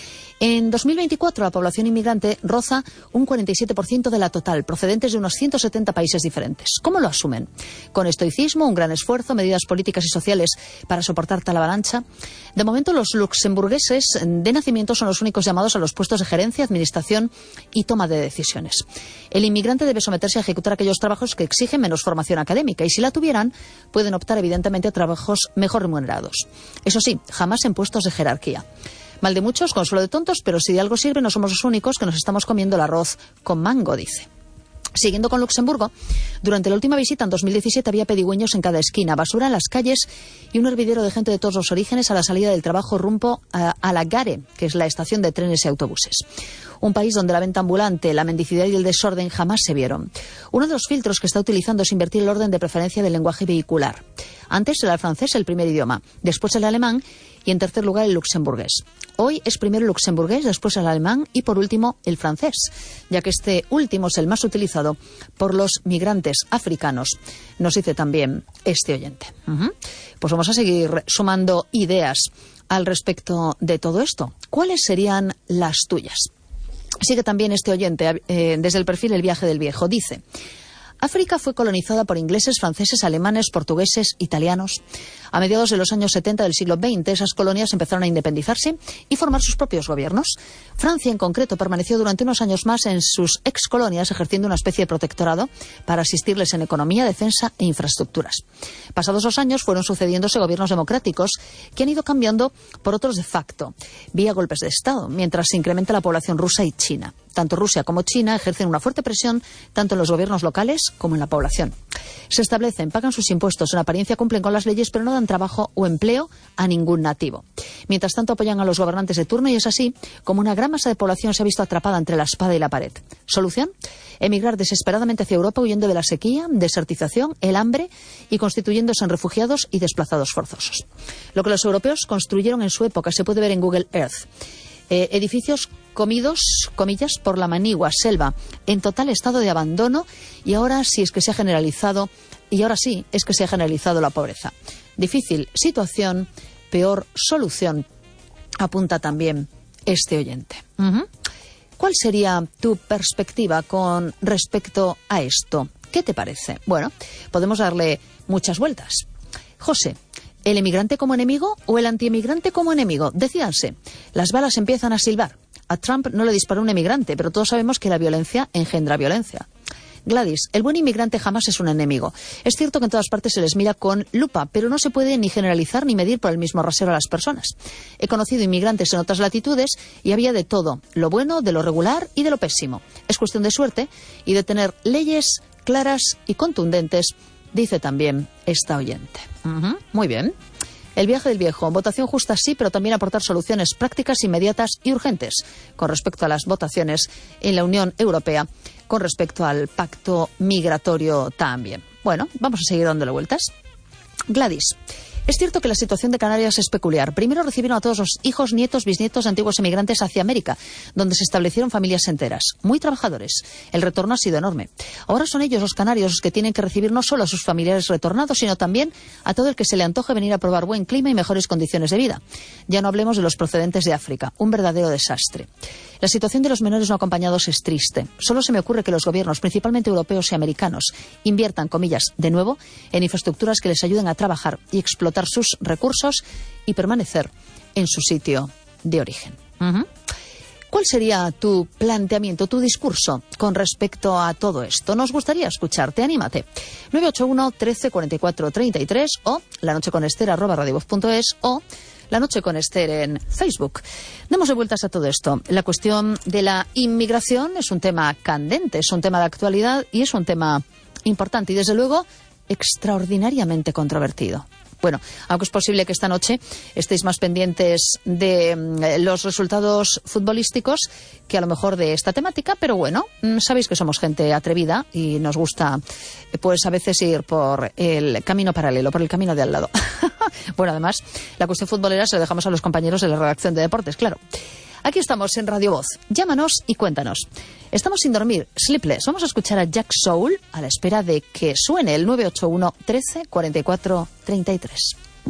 En dos mil veinticuatro la población inmigrante roza un cuarenta y siete por ciento de la total, procedentes de unos ciento setenta países diferentes. ¿Cómo lo asumen? ¿Con estoicismo, un gran esfuerzo, medidas políticas y sociales para soportar tal avalancha? De momento los luxemburgueses de nacimiento son los únicos llamados a los puestos de gerencia, administración y toma de decisiones. El inmigrante debe someterse a ejecutar aquellos trabajos que exigen menos formación académica y si la tuvieran pueden optar evidentemente a trabajos mejor remunerados. Eso sí, jamás en puestos de jerarquía. Mal de muchos, consuelo de tontos, pero si de algo sirve no somos los únicos que nos estamos comiendo el arroz con mango, dice. Siguiendo con Luxemburgo, durante la última visita en dos mil diecisiete había pedigüeños en cada esquina, basura en las calles y un hervidero de gente de todos los orígenes a la salida del trabajo rumbo a, a la Gare, que es la estación de trenes y autobuses. Un país donde la venta ambulante, la mendicidad y el desorden jamás se vieron. Uno de los filtros que está utilizando es invertir el orden de preferencia del lenguaje vehicular. Antes era el francés el primer idioma, después el alemán y en tercer lugar el luxemburgués. Hoy es primero el luxemburgués, después el alemán y por último el francés, ya que este último es el más utilizado por los migrantes africanos, nos dice también este oyente. Uh-huh. Pues vamos a seguir sumando ideas al respecto de todo esto. ¿Cuáles serían las tuyas? Sigue también este oyente eh, desde el perfil El Viaje del Viejo. Dice: África fue colonizada por ingleses, franceses, alemanes, portugueses, italianos. A mediados de los años setenta del siglo veinte, esas colonias empezaron a independizarse y formar sus propios gobiernos. Francia, en concreto, permaneció durante unos años más en sus excolonias, ejerciendo una especie de protectorado para asistirles en economía, defensa e infraestructuras. Pasados los años, fueron sucediéndose gobiernos democráticos que han ido cambiando por otros de facto, vía golpes de Estado, mientras se incrementa la población rusa y china. Tanto Rusia como China ejercen una fuerte presión tanto en los gobiernos locales como en la población. Se establecen, pagan sus impuestos, en apariencia cumplen con las leyes, pero no dan trabajo o empleo a ningún nativo. Mientras tanto apoyan a los gobernantes de turno y es así como una gran masa de población se ha visto atrapada entre la espada y la pared. ¿Solución? Emigrar desesperadamente hacia Europa huyendo de la sequía, desertización, el hambre y constituyéndose en refugiados y desplazados forzosos. Lo que los europeos construyeron en su época se puede ver en Google Earth. Eh, edificios comidos, comillas, por la manigua, selva, en total estado de abandono y ahora sí es que se ha generalizado, y ahora sí es que se ha generalizado la pobreza. Difícil situación, peor solución, apunta también este oyente. Uh-huh. ¿Cuál sería tu perspectiva con respecto a esto? ¿Qué te parece? Bueno, podemos darle muchas vueltas. José, ¿el emigrante como enemigo o el antiemigrante como enemigo? Decídanse. Las balas empiezan a silbar. A Trump no le disparó un emigrante, pero todos sabemos que la violencia engendra violencia. Gladys, el buen inmigrante jamás es un enemigo. Es cierto que en todas partes se les mira con lupa, pero no se puede ni generalizar ni medir por el mismo rasero a las personas. He conocido inmigrantes en otras latitudes y había de todo, lo bueno, de lo regular y de lo pésimo. Es cuestión de suerte y de tener leyes claras y contundentes, dice también esta oyente. Uh-huh. Muy bien. El viaje del viejo. Votación justa sí, pero también aportar soluciones prácticas, inmediatas y urgentes con respecto a las votaciones en la Unión Europea, con respecto al pacto migratorio también. Bueno, vamos a seguir dándole vueltas. Gladys. Es cierto que la situación de Canarias es peculiar. Primero recibieron a todos los hijos, nietos, bisnietos de antiguos emigrantes hacia América, donde se establecieron familias enteras, muy trabajadores. El retorno ha sido enorme. Ahora son ellos, los canarios, los que tienen que recibir no solo a sus familiares retornados, sino también a todo el que se le antoje venir a probar buen clima y mejores condiciones de vida. Ya no hablemos de los procedentes de África, un verdadero desastre. La situación de los menores no acompañados es triste. Solo se me ocurre que los gobiernos, principalmente europeos y americanos, inviertan, comillas, de nuevo, en infraestructuras que les ayuden a trabajar y explotar sus recursos y permanecer en su sitio de origen. Uh-huh. ¿Cuál sería tu planteamiento, tu discurso con respecto a todo esto? Nos gustaría escucharte, anímate. nueve ocho uno, trece, cuarenta y cuatro, treinta y tres o lanocheconester arroba radiovoz punto es o La Noche con Ester en Facebook. Demos de vueltas a todo esto. La cuestión de la inmigración es un tema candente, es un tema de actualidad y es un tema importante y, desde luego, extraordinariamente controvertido. Bueno, aunque es posible que esta noche estéis más pendientes de los resultados futbolísticos que a lo mejor de esta temática, pero bueno, sabéis que somos gente atrevida y nos gusta pues a veces ir por el camino paralelo, por el camino de al lado. Bueno, además, la cuestión futbolera se lo dejamos a los compañeros de la redacción de deportes, claro. Aquí estamos en Radio Voz. Llámanos y cuéntanos. Estamos sin dormir, sleepless. Vamos a escuchar a Jack Soul a la espera de que suene el nueve ocho uno, trece, cuarenta y cuatro, treinta y tres.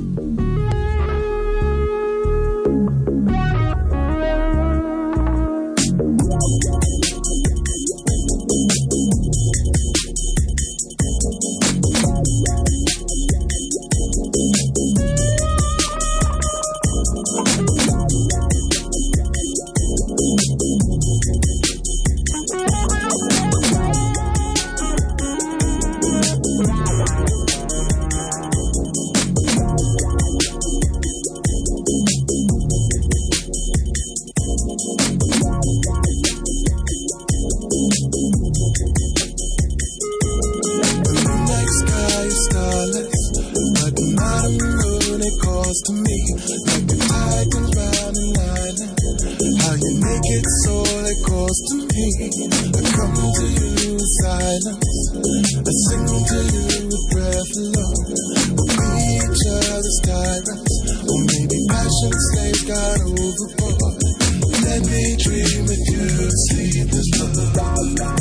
To me, like the tide comes round and island. How you make it so it calls to me. I come to you in silence. I sing to you with breath alone. We'll be each other's tyrants, or maybe passion slaves got overboard. Let me dream with you, sleepless love.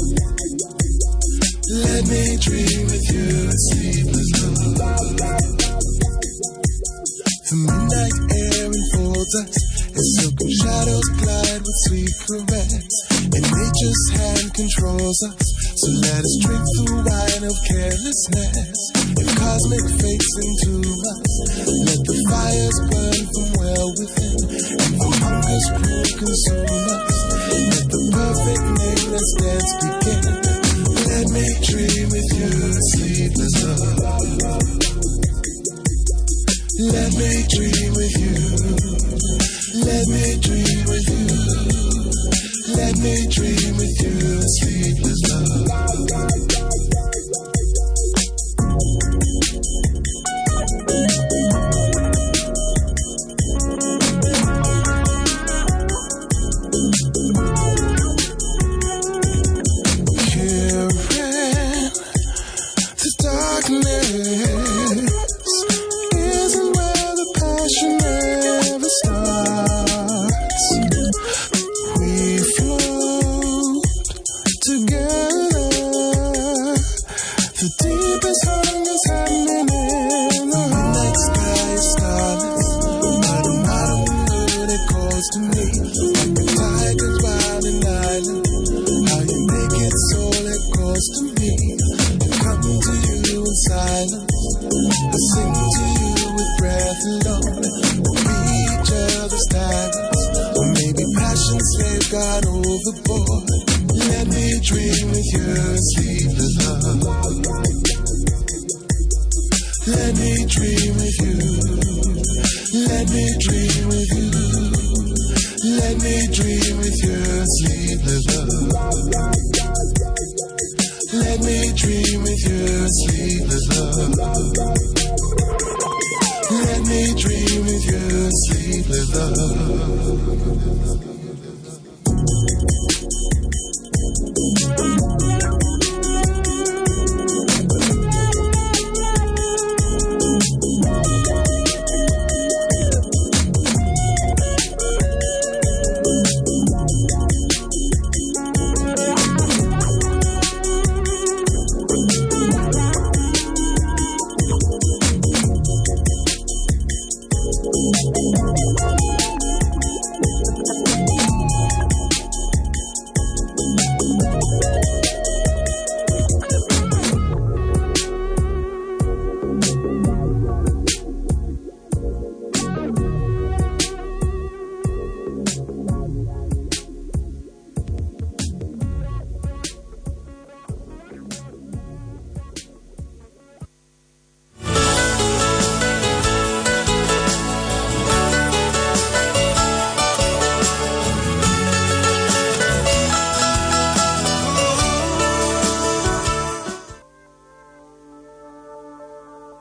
Let me dream with you, sleepless love. The midnight air enfolds us, and silken shadows glide with sweet caress, and nature's hand controls us, so let us drink the wine of carelessness. If cosmic fate's into us, let the fires burn from well within, and from hunger's cruel consume us, let the perfect nameless dance begin. Let me dream with you, sleepless love. Let me dream with you. Let me dream with you. Let me dream with you, sleepless love.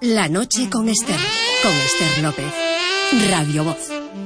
La noche con Esther, con Esther López. Radio Voz.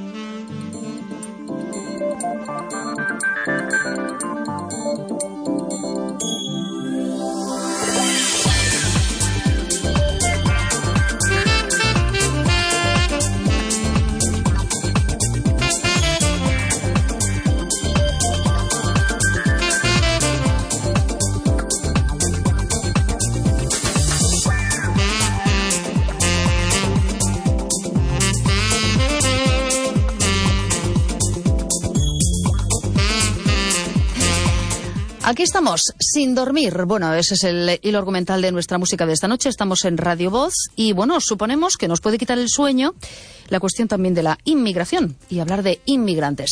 Aquí estamos, sin dormir. Bueno, ese es el hilo argumental de nuestra música de esta noche. Estamos en Radio Voz y, bueno, suponemos que nos puede quitar el sueño la cuestión también de la inmigración y hablar de inmigrantes.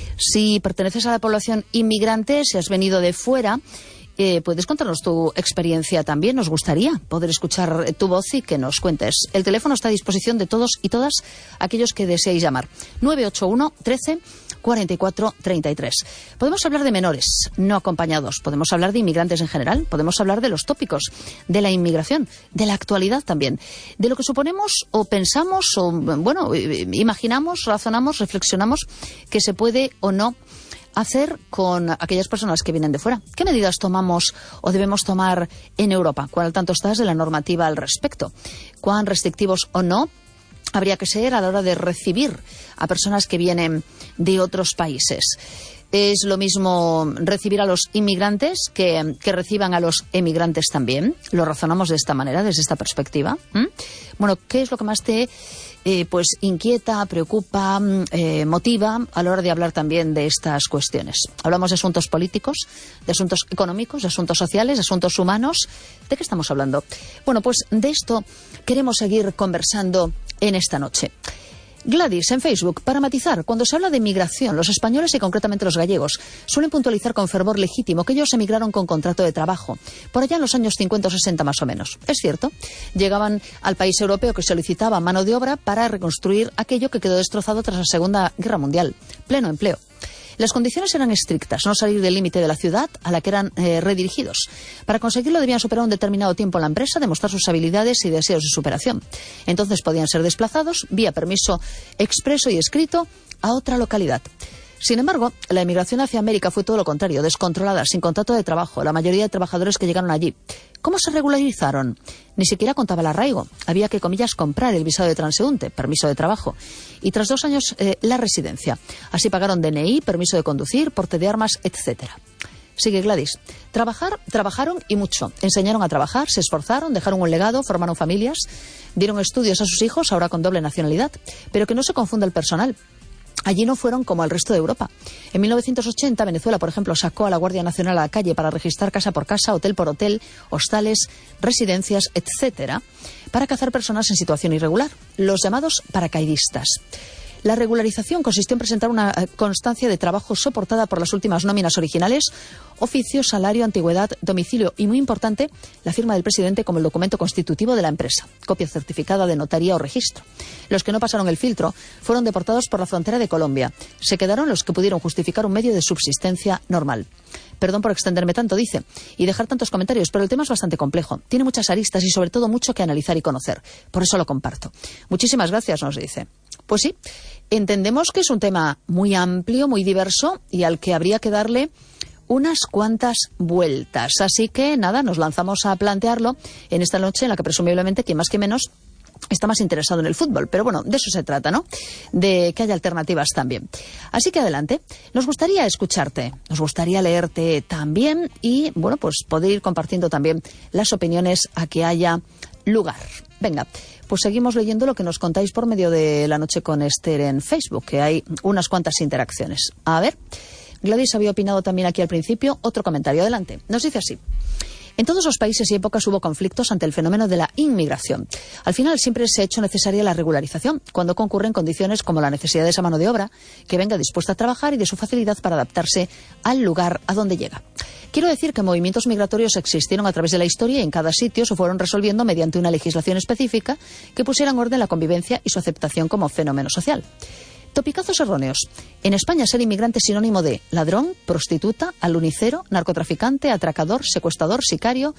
Si perteneces a la población inmigrante, si has venido de fuera, Eh, puedes contarnos tu experiencia también. Nos gustaría poder escuchar tu voz y que nos cuentes. El teléfono está a disposición de todos y todas aquellos que deseéis llamar. nueve ocho uno, trece, cuarenta y cuatro, treinta y tres. Podemos hablar de menores no acompañados. Podemos hablar de inmigrantes en general. Podemos hablar de los tópicos, de la inmigración, de la actualidad también. De lo que suponemos o pensamos o, bueno, imaginamos, razonamos, reflexionamos que se puede o no hacer con aquellas personas que vienen de fuera. ¿Qué medidas tomamos o debemos tomar en Europa? ¿Cuál al tanto estás de la normativa al respecto? ¿Cuán restrictivos o no habría que ser a la hora de recibir a personas que vienen de otros países? ¿Es lo mismo recibir a los inmigrantes que, que reciban a los emigrantes también? ¿Lo razonamos de esta manera, desde esta perspectiva? ¿Mm? Bueno, ¿qué es lo que más te eh, pues inquieta, preocupa, eh, motiva a la hora de hablar también de estas cuestiones? Hablamos de asuntos políticos, de asuntos económicos, de asuntos sociales, de asuntos humanos. ¿De qué estamos hablando? Bueno, pues de esto queremos seguir conversando en esta noche. Gladys, en Facebook, para matizar, cuando se habla de migración, los españoles y concretamente los gallegos suelen puntualizar con fervor legítimo que ellos emigraron con contrato de trabajo, por allá en los años cincuenta o sesenta más o menos. Es cierto, llegaban al país europeo que solicitaba mano de obra para reconstruir aquello que quedó destrozado tras la Segunda Guerra Mundial. Pleno empleo. Las condiciones eran estrictas, no salir del límite de la ciudad a la que eran eh, redirigidos. Para conseguirlo debían superar un determinado tiempo en la empresa, demostrar sus habilidades y deseos de superación. Entonces podían ser desplazados, vía permiso expreso y escrito, a otra localidad. Sin embargo, la emigración hacia América fue todo lo contrario, descontrolada, sin contrato de trabajo, la mayoría de trabajadores que llegaron allí. ¿Cómo se regularizaron? Ni siquiera contaba el arraigo. Había que, comillas, comprar el visado de transeúnte, permiso de trabajo. Y tras dos años, eh, la residencia. Así pagaron D N I, permiso de conducir, porte de armas, etcétera. Sigue Gladys. Trabajar, trabajaron y mucho. Enseñaron a trabajar, se esforzaron, dejaron un legado, formaron familias, dieron estudios a sus hijos, ahora con doble nacionalidad. Pero que no se confunda el personal. Allí no fueron como el resto de Europa. En mil novecientos ochenta, Venezuela, por ejemplo, sacó a la Guardia Nacional a la calle para registrar casa por casa, hotel por hotel, hostales, residencias, etcétera, para cazar personas en situación irregular, los llamados paracaidistas. La regularización consistió en presentar una constancia de trabajo soportada por las últimas nóminas originales, oficio, salario, antigüedad, domicilio y, muy importante, la firma del presidente como el documento constitutivo de la empresa, copia certificada de notaría o registro. Los que no pasaron el filtro fueron deportados por la frontera de Colombia. Se quedaron los que pudieron justificar un medio de subsistencia normal. Perdón por extenderme tanto, dice, y dejar tantos comentarios, pero el tema es bastante complejo. Tiene muchas aristas y, sobre todo, mucho que analizar y conocer. Por eso lo comparto. Muchísimas gracias, nos dice. Pues sí, entendemos que es un tema muy amplio, muy diverso y al que habría que darle unas cuantas vueltas. Así que, nada, nos lanzamos a plantearlo en esta noche en la que presumiblemente, quien más que menos, está más interesado en el fútbol. Pero bueno, de eso se trata, ¿no? De que haya alternativas también. Así que adelante. Nos gustaría escucharte, nos gustaría leerte también y, bueno, pues poder ir compartiendo también las opiniones a que haya lugar. Venga, pues seguimos leyendo lo que nos contáis por medio de La Noche con Esther en Facebook, que hay unas cuantas interacciones. A ver, Gladys había opinado también aquí al principio. Otro comentario, adelante. Nos dice así. En todos los países y épocas hubo conflictos ante el fenómeno de la inmigración. Al final siempre se ha hecho necesaria la regularización, cuando concurren condiciones como la necesidad de esa mano de obra, que venga dispuesta a trabajar y de su facilidad para adaptarse al lugar a donde llega. Quiero decir que movimientos migratorios existieron a través de la historia y en cada sitio se fueron resolviendo mediante una legislación específica que pusiera en orden la convivencia y su aceptación como fenómeno social. Topicazos erróneos. En España ser inmigrante es sinónimo de ladrón, prostituta, alunicero, narcotraficante, atracador, secuestrador, sicario,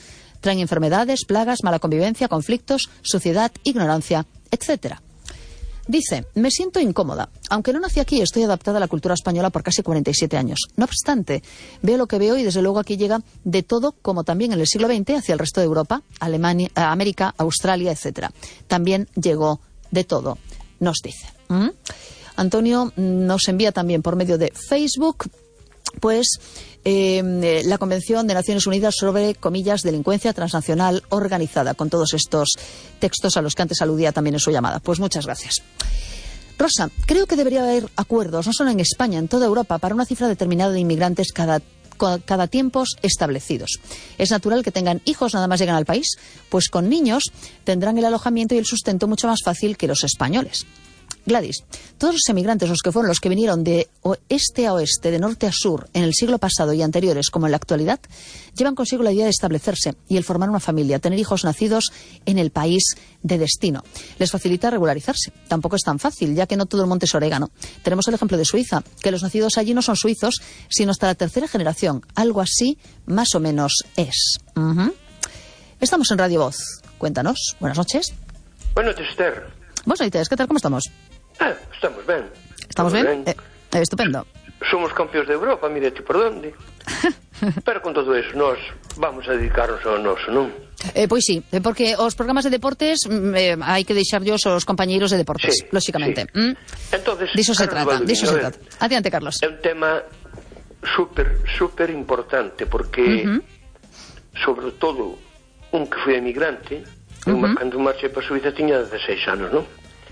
Traen enfermedades, plagas, mala convivencia, conflictos, suciedad, ignorancia, etcétera. Dice, me siento incómoda. Aunque no nací aquí, estoy adaptada a la cultura española por casi cuarenta y siete años. No obstante, veo lo que veo y desde luego aquí llega de todo, como también en el siglo veinte, hacia el resto de Europa, Alemania, América, Australia, etcétera. También llegó de todo, nos dice. ¿Mm? Antonio nos envía también por medio de Facebook, pues, eh, la Convención de Naciones Unidas sobre, comillas, delincuencia transnacional organizada, con todos estos textos a los que antes aludía también en su llamada. Pues muchas gracias. Rosa, creo que debería haber acuerdos, no solo en España, en toda Europa, para una cifra determinada de inmigrantes cada, cada tiempos establecidos. Es natural que tengan hijos nada más llegan al país, pues con niños tendrán el alojamiento y el sustento mucho más fácil que los españoles. Gladys, todos los emigrantes, los que fueron los que vinieron de este a oeste, de norte a sur, en el siglo pasado y anteriores como en la actualidad, llevan consigo la idea de establecerse y el formar una familia, tener hijos nacidos en el país de destino. Les facilita regularizarse. Tampoco es tan fácil, ya que no todo el monte es orégano. Tenemos el ejemplo de Suiza, que los nacidos allí no son suizos, sino hasta la tercera generación. Algo así, más o menos, es. Uh-huh. Estamos en Radio Voz. Cuéntanos. Buenas noches. Buenas noches, Esther. Buenas noches, ¿qué tal? ¿Cómo estamos? Ah, estamos ben. ¿Estamos, ¿Estamos ben? ben? Eh, estupendo. Somos campeóns de Europa, mirete por onde. Pero con todo eso, nós vamos a dedicarnos ao noso, non? Eh, pois sí, porque os programas de deportes eh, hai que deixarllos aos compañeiros de deportes, sí, lóxicamente. Sí. Mm? Entonces, diso se trata, Valdoviño, diso se trata. Adiante, Carlos. É un tema super, super importante, porque, uh-huh. sobre todo, un que foi emigrante, uh-huh. eu, cando marchei para Suiza, tiña dezaseis anos, non?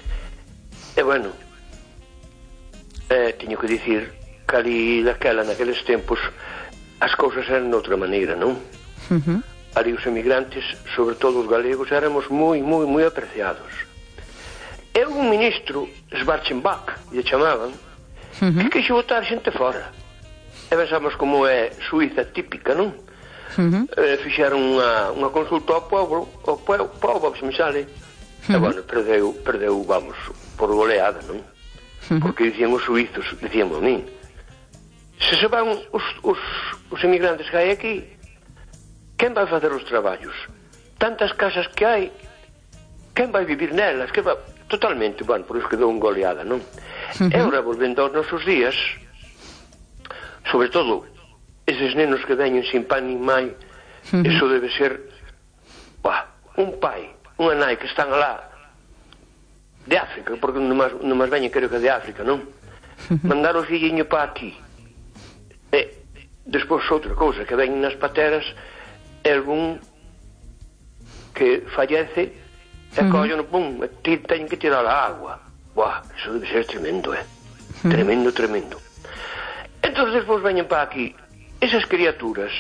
E bueno, eh, teño que dicir que ali daquela, naqueles tempos, as cousas eran de outra maneira, non? Uh-huh. Ali os emigrantes, sobre todo os galegos, éramos moi, moi, moi apreciados. E un ministro, Schwarzenbach, lle chamaban, uh-huh. que quixo botar xente fora. E pensamos como é Suiza típica, non? Uh-huh. Eh, fixeron unha, unha consulta ao povo, ao povo, povo se me sale. Uh-huh. E bueno, perdeu, perdeu, vamos, por goleada, non? Uh-huh. Porque dicían os suizos, dicían a min, se se van os, os, os emigrantes que hai aquí, quen vai facer os traballos? Tantas casas que hai, quen vai vivir nelas? Que vai... Totalmente, bueno, por iso quedou un goleada, non? Uh-huh. E agora, volvendo aos nosos días, sobre todo, eses nenos que veñen sin pan ni mai, uh-huh. eso debe ser, bah, un pai, unha nai que están alá de África, porque non máis, non máis veñen, creo que de África, non? Uh-huh. Mandar os filliños para aquí. E despois outra cousa, que veñen nas pateras, é algún que fallece e uh-huh. collen, pum, e teñen que tirar a agua. Buah, eso debe ser tremendo, eh? Uh-huh. Tremendo, tremendo. Entón despois veñen para aquí esas criaturas.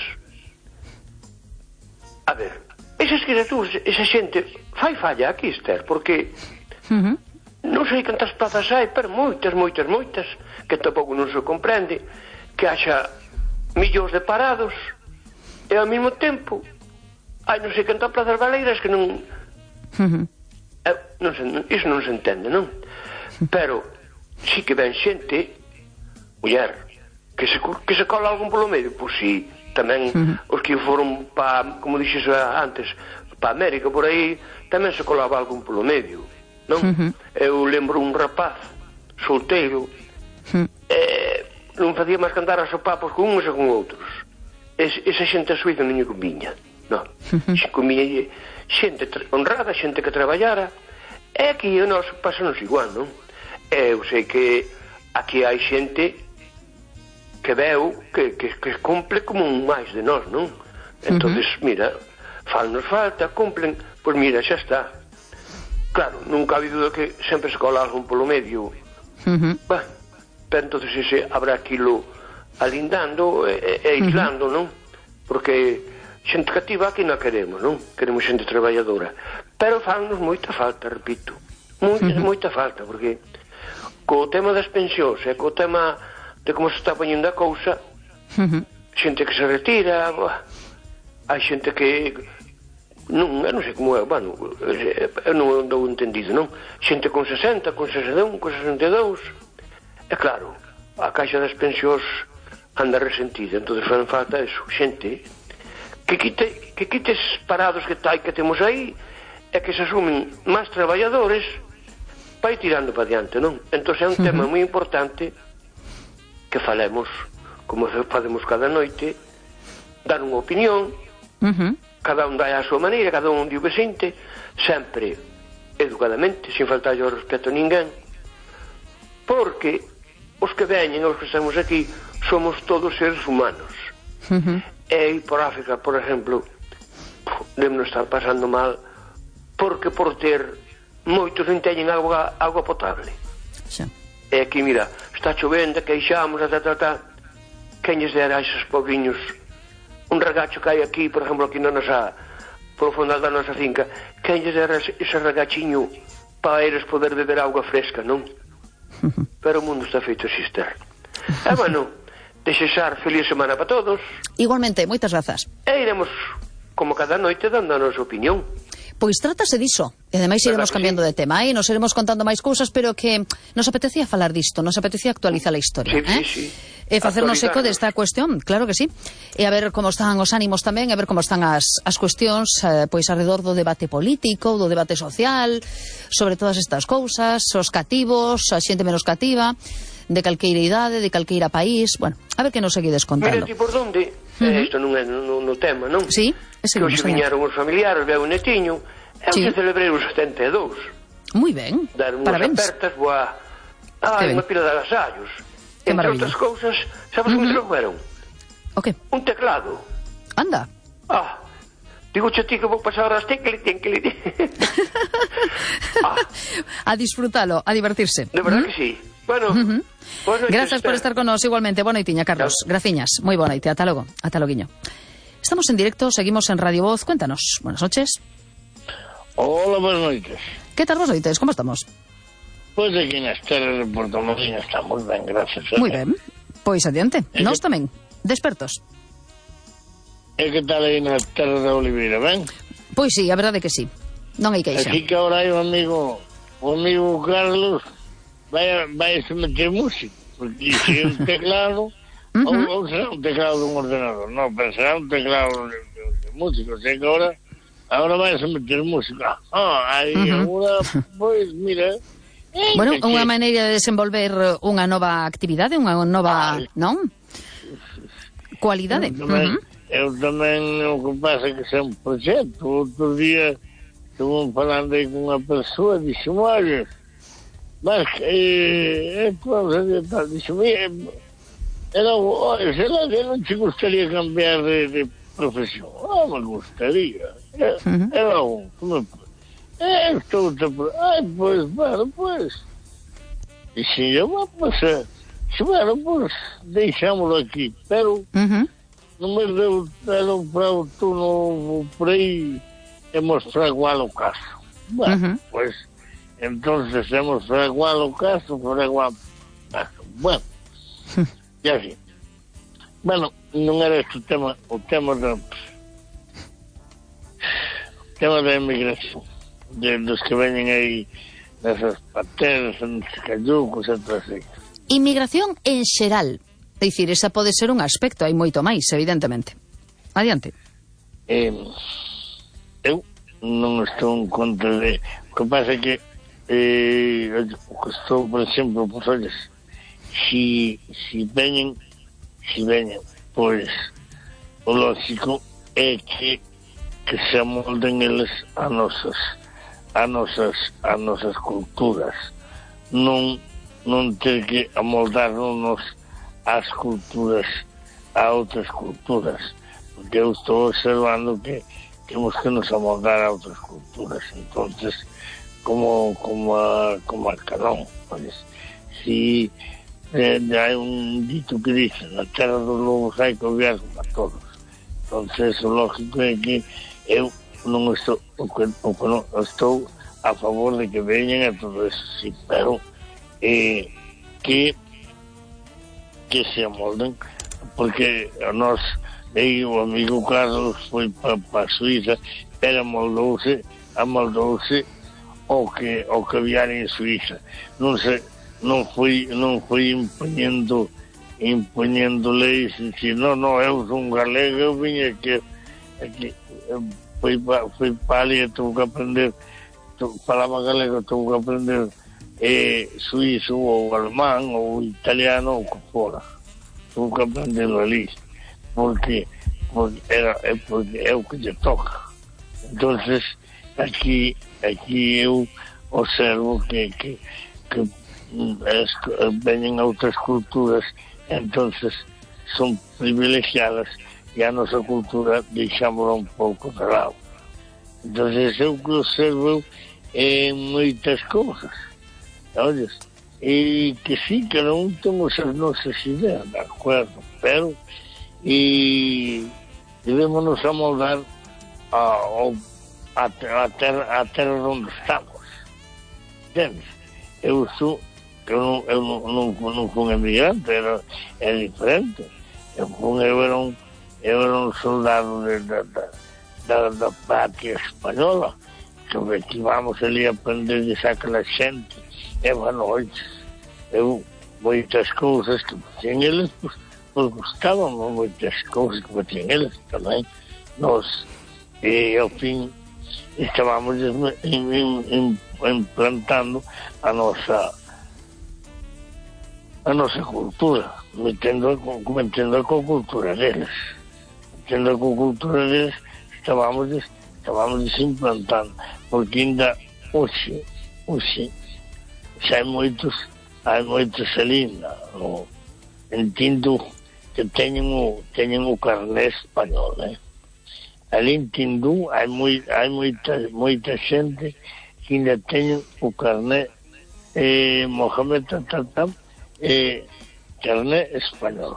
A ver, esas criaturas, esa xente fai falla aquí, Esther, porque uh-huh. non sei cantas plazas hai, pero moitas, moitas, moitas, que tampouco non se comprende que haxa millóns de parados e ao mesmo tempo hai non sei cantas plazas baleiras que non uh-huh. eh, non se, iso non se entende, non? Pero si que ven xente, muller, que se, que se cola algún polo medio, pois si, tamén uh-huh. os que foron pa, como dixes antes, pa América, por aí, tamén se colaba algún polo medio, non? Uh-huh. Eu lembro un rapaz solteiro, uh-huh. eh, non facía máis que andar a sopapos con uns e con outros. Es, esa xente a Suiza non lle conviña, non? Uh-huh. Se conviña xente honrada, xente que traballara, e aquí o noso pasanos igual, non? Eu sei que aquí hai xente que veu que, que, que cumple como un máis de nós, non? Entonces, uh-huh. mira, falnos falta, cumplen, pois mira, xa está. Claro, nunca ha habido que sempre se cola algún polo medio. Uh-huh. Bueno, pero entonces ese habrá que irlo alindando e, e aislando, uh-huh. non? Porque xente cativa aquí non queremos, non? Queremos xente traballadora. Pero falnos moita falta, repito. Moita, uh-huh. moita falta, porque co tema das pensións e co tema de como se está poñendo a cousa, uh-huh. xente que se retira, boa, hai xente que non, eu non sei como é, bueno, eu non dou entendido, non? Xente con sesenta, con sesenta e un, con sesenta e dous, e claro, a caixa das pensións anda resentida, entón fan falta eso, xente que quite que quites parados que tai que temos aí e que se asumen máis traballadores para ir tirando para diante, non? Entón é un uh-huh. tema moi importante que falemos como facemos cada noite, dar unha opinión, uh-huh. cada un dai a súa maneira, cada un di o que sente, sempre educadamente, sin faltar o respeto a ninguén, porque os que veñen, os que estamos aquí, somos todos seres humanos. Uh-huh. E por África, por exemplo, debemos estar pasando mal porque por ter moitos non teñen agua, agua potable. Sí. E aquí, mira, está chovendo, queixamos, ta, ta, ta. Quen lles dera a esos pobriños un regacho que hai aquí, por exemplo, aquí na nosa profundidade da nosa finca, quen lles dera ese regachiño para eles poder beber auga fresca, non? Pero o mundo está feito así, Esther. E, bueno, desexar feliz semana para todos. Igualmente, moitas grazas. E iremos, como cada noite, dando a nosa opinión. Pois trátase diso. E ademais iremos cambiando sí? de tema e nos iremos contando máis cousas, pero que nos apetecía falar disto, nos apetecía actualizar a historia. Sí, eh? sí, sí. E facernos eco desta cuestión, claro que sí. E a ver como están os ánimos tamén, a ver como están as, as cuestións eh, pois alrededor do debate político, do debate social, sobre todas estas cousas, os cativos, a xente menos cativa, de calqueira idade, de calqueira país. Bueno, a ver que nos seguides contando. Mira ti por donde, uh-huh. eh, isto non é no, no tema, non? Sí, que hoxe viñeron os familiares, veo un netiño, e sí. que celebrei os setenta e dous. Moi ben, deron parabéns. Deron apertas, boa... Ah, unha pila de agasallos. Que entre maravilla. outras cousas, sabes uh-huh. que me trouxeron? O que? Un teclado. Anda. Ah, digo che ti que vou pasar as teclas, teclas. ah. A disfrutalo, a divertirse. De verdad uh-huh. que sí. Bueno, uh-huh. Bueno, gracias por estar con nos igualmente. Boa noitiña, Carlos. Claro. Graciñas. Moi boa noite. Ata logo. Ata loguiño. Estamos en directo, seguimos en Radio Voz. Cuéntanos. Buenas noches. Hola, buenas noites. Que tal, boas noites? Como estamos? Pois pues aquí nas terras de Porto Moriño está moi ben, gracias. Moi ben. Pois adiante. E Nós que... tamén. Despertos. E que tal aí nas terras de Oliveira, ben? Pois sí, a verdade que sí. Non hai queixa. Aquí que ahora hai un amigo, o amigo Carlos, vai, vai se meter música, porque se un teclado, uh-huh. ou, ou será un teclado dun ordenador, non, pero será un teclado de, de, de música, o sea que ahora, ahora vai se meter música. Ah, aí uh-huh. agora, pois, mira... Eh, bueno, que... unha maneira de desenvolver unha nova actividade, unha nova, ah, non? Cualidade. Eu tamén, uh-huh. eu tamén, o que pasa é que é un proxecto. Outro día, estuve falando aí con unha persoa, dixo, olha, mas que, eh, vamos a dizer, tal, dixo, era, olha, sei lá, eu non te gustaría cambiar de, de profesión. Ah, me gustaría. Era, uh-huh. era un, como Eh, estou por... Ai, pois, bueno, pois... E se eu vou passar... Se, bueno, pois, deixámoslo aqui. Pero, uh-huh. no mês de outubro, para outubro, por aí, hemos fraguado o caso. Bueno, uh-huh. pois, entonces hemos fraguado o caso, fraguado o caso. Bueno, e así. Bueno, non era este o tema, o tema da... O tema da emigración. De los que veñen aí nesas pateras, nos callucos, etcétera. Inmigración en xeral. É dicir, esa pode ser un aspecto, hai moito máis, evidentemente. Adiante. Eh, eu non estou en contra de... O que pasa é que eh, o que estou, por exemplo, pois, olles, si, si veñen, si veñen, pois, o lógico é que que se amolden eles a nosas a nosas a nosas culturas, non non ter que amoldarnos as culturas a outras culturas, porque eu estou observando que temos que nos amoldar a outras culturas. Entonces, como como a, como a Canón, pues, si eh, hai un dito que dice, na terra dos lobos hai que odiar a todos. Entonces, o lógico é que eu non estou, o que, o que non estou a favor de que veñen a todo eso, sí, pero eh, que que se amolden, porque a nós, aí o amigo Carlos foi para pa Suíza, pero amoldouse, amoldouse o que o que viara en Suíza. Non se non foi non foi impoñendo impoñendo leis, dicir, non, non, eu son galego, eu vim aquí. aquí, fui para fui pa ali e tuve que aprender, tu, falaba galego, tuve que aprender eh, suizo ou alemán ou italiano ou que fora. Tuve que aprenderlo ali, porque, porque, era, é, porque é o que lle toca. Entonces, aquí, aquí eu observo que, que, que es, veñen outras culturas, entonces son privilegiadas e a nosa cultura deixámola un pouco de lado. Entonces eu que observo en moitas cousas, olles, e que sí, que non temos as nosas ideas, de acordo, pero e debémonos amoldar a, a, a, terra, a terra onde estamos, entendes? Eu sou, eu non, eu non, non, non fui emigrante, era, é diferente. Eu, fui, eu era un eu era un soldado de, da, da, da, da patria española, que, que vamos ali a aprender de aquela xente, e bueno, noites, eu, moitas cousas que facían eles, pois, pois gustaban, moitas cousas que facían eles tamén, nós, e ao fin, estábamos implantando a nosa a nosa cultura, metendo, metendo con cultura deles. Metendo con cultura deles, estábamos, estábamos implantando, porque ainda hoxe, hoxe, xa hai moitos, hai moitos ali, no, entiendo que teñen o, teñen o carné español, eh? Ali en Tindú hai, moi, hai moita, moita xente que ainda teñen o carné eh, Mohamed Tatam eh, carné español.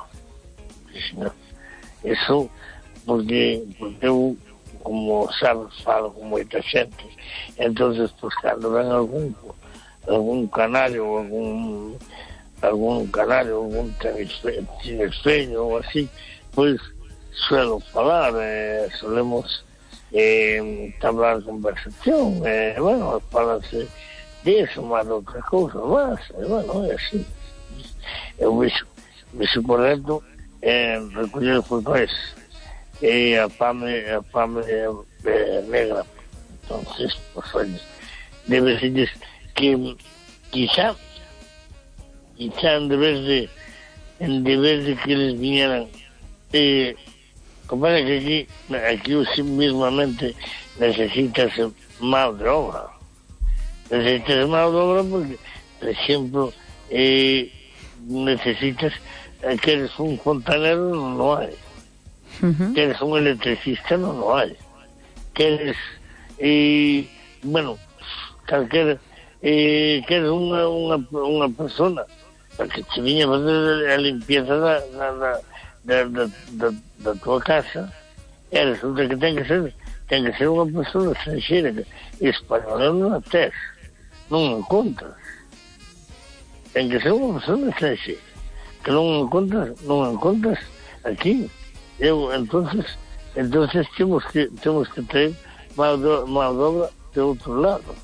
Eso porque, porque eu, como sabes, falo con moita xente, entonces pues cando ven algún algún canario ou algún algún canario, algún tinesfeño ou así, pois suelo falar, eh, solemos eh, entablar conversación, eh, bueno, falarse disso, máis outra cousa, máis, eh, bueno, é así. Eu vexo, vexo correcto eh, recoller folclores e a fame, a fame eh, negra. Entonces, pues, oye, debe ser que quizá, quizá en vez de, en vez de que les vinieran eh, como é que aquí, aquí usted mismamente necesitas mano de obra. Necesitas mano de obra porque, por ejemplo, eh, necesitas, eh, que eres un fontanero, no, no hay. Uh-huh. Que eres un electricista, no, no hay. Que eres, eh, bueno, cualquier, eh, que eres una, una, una persona, porque te viña a fazer a limpieza da, da, da Da, da, da, da tua casa, e resulta que ten que ser ten que ser unha persona estranxeira, que española non a tes, non encontras, ten que ser unha persona estranxeira, que non encontras, non encontras aquí. Eu, entonces, entonces temos que temos que ter mal de, mal de obra de outro lado.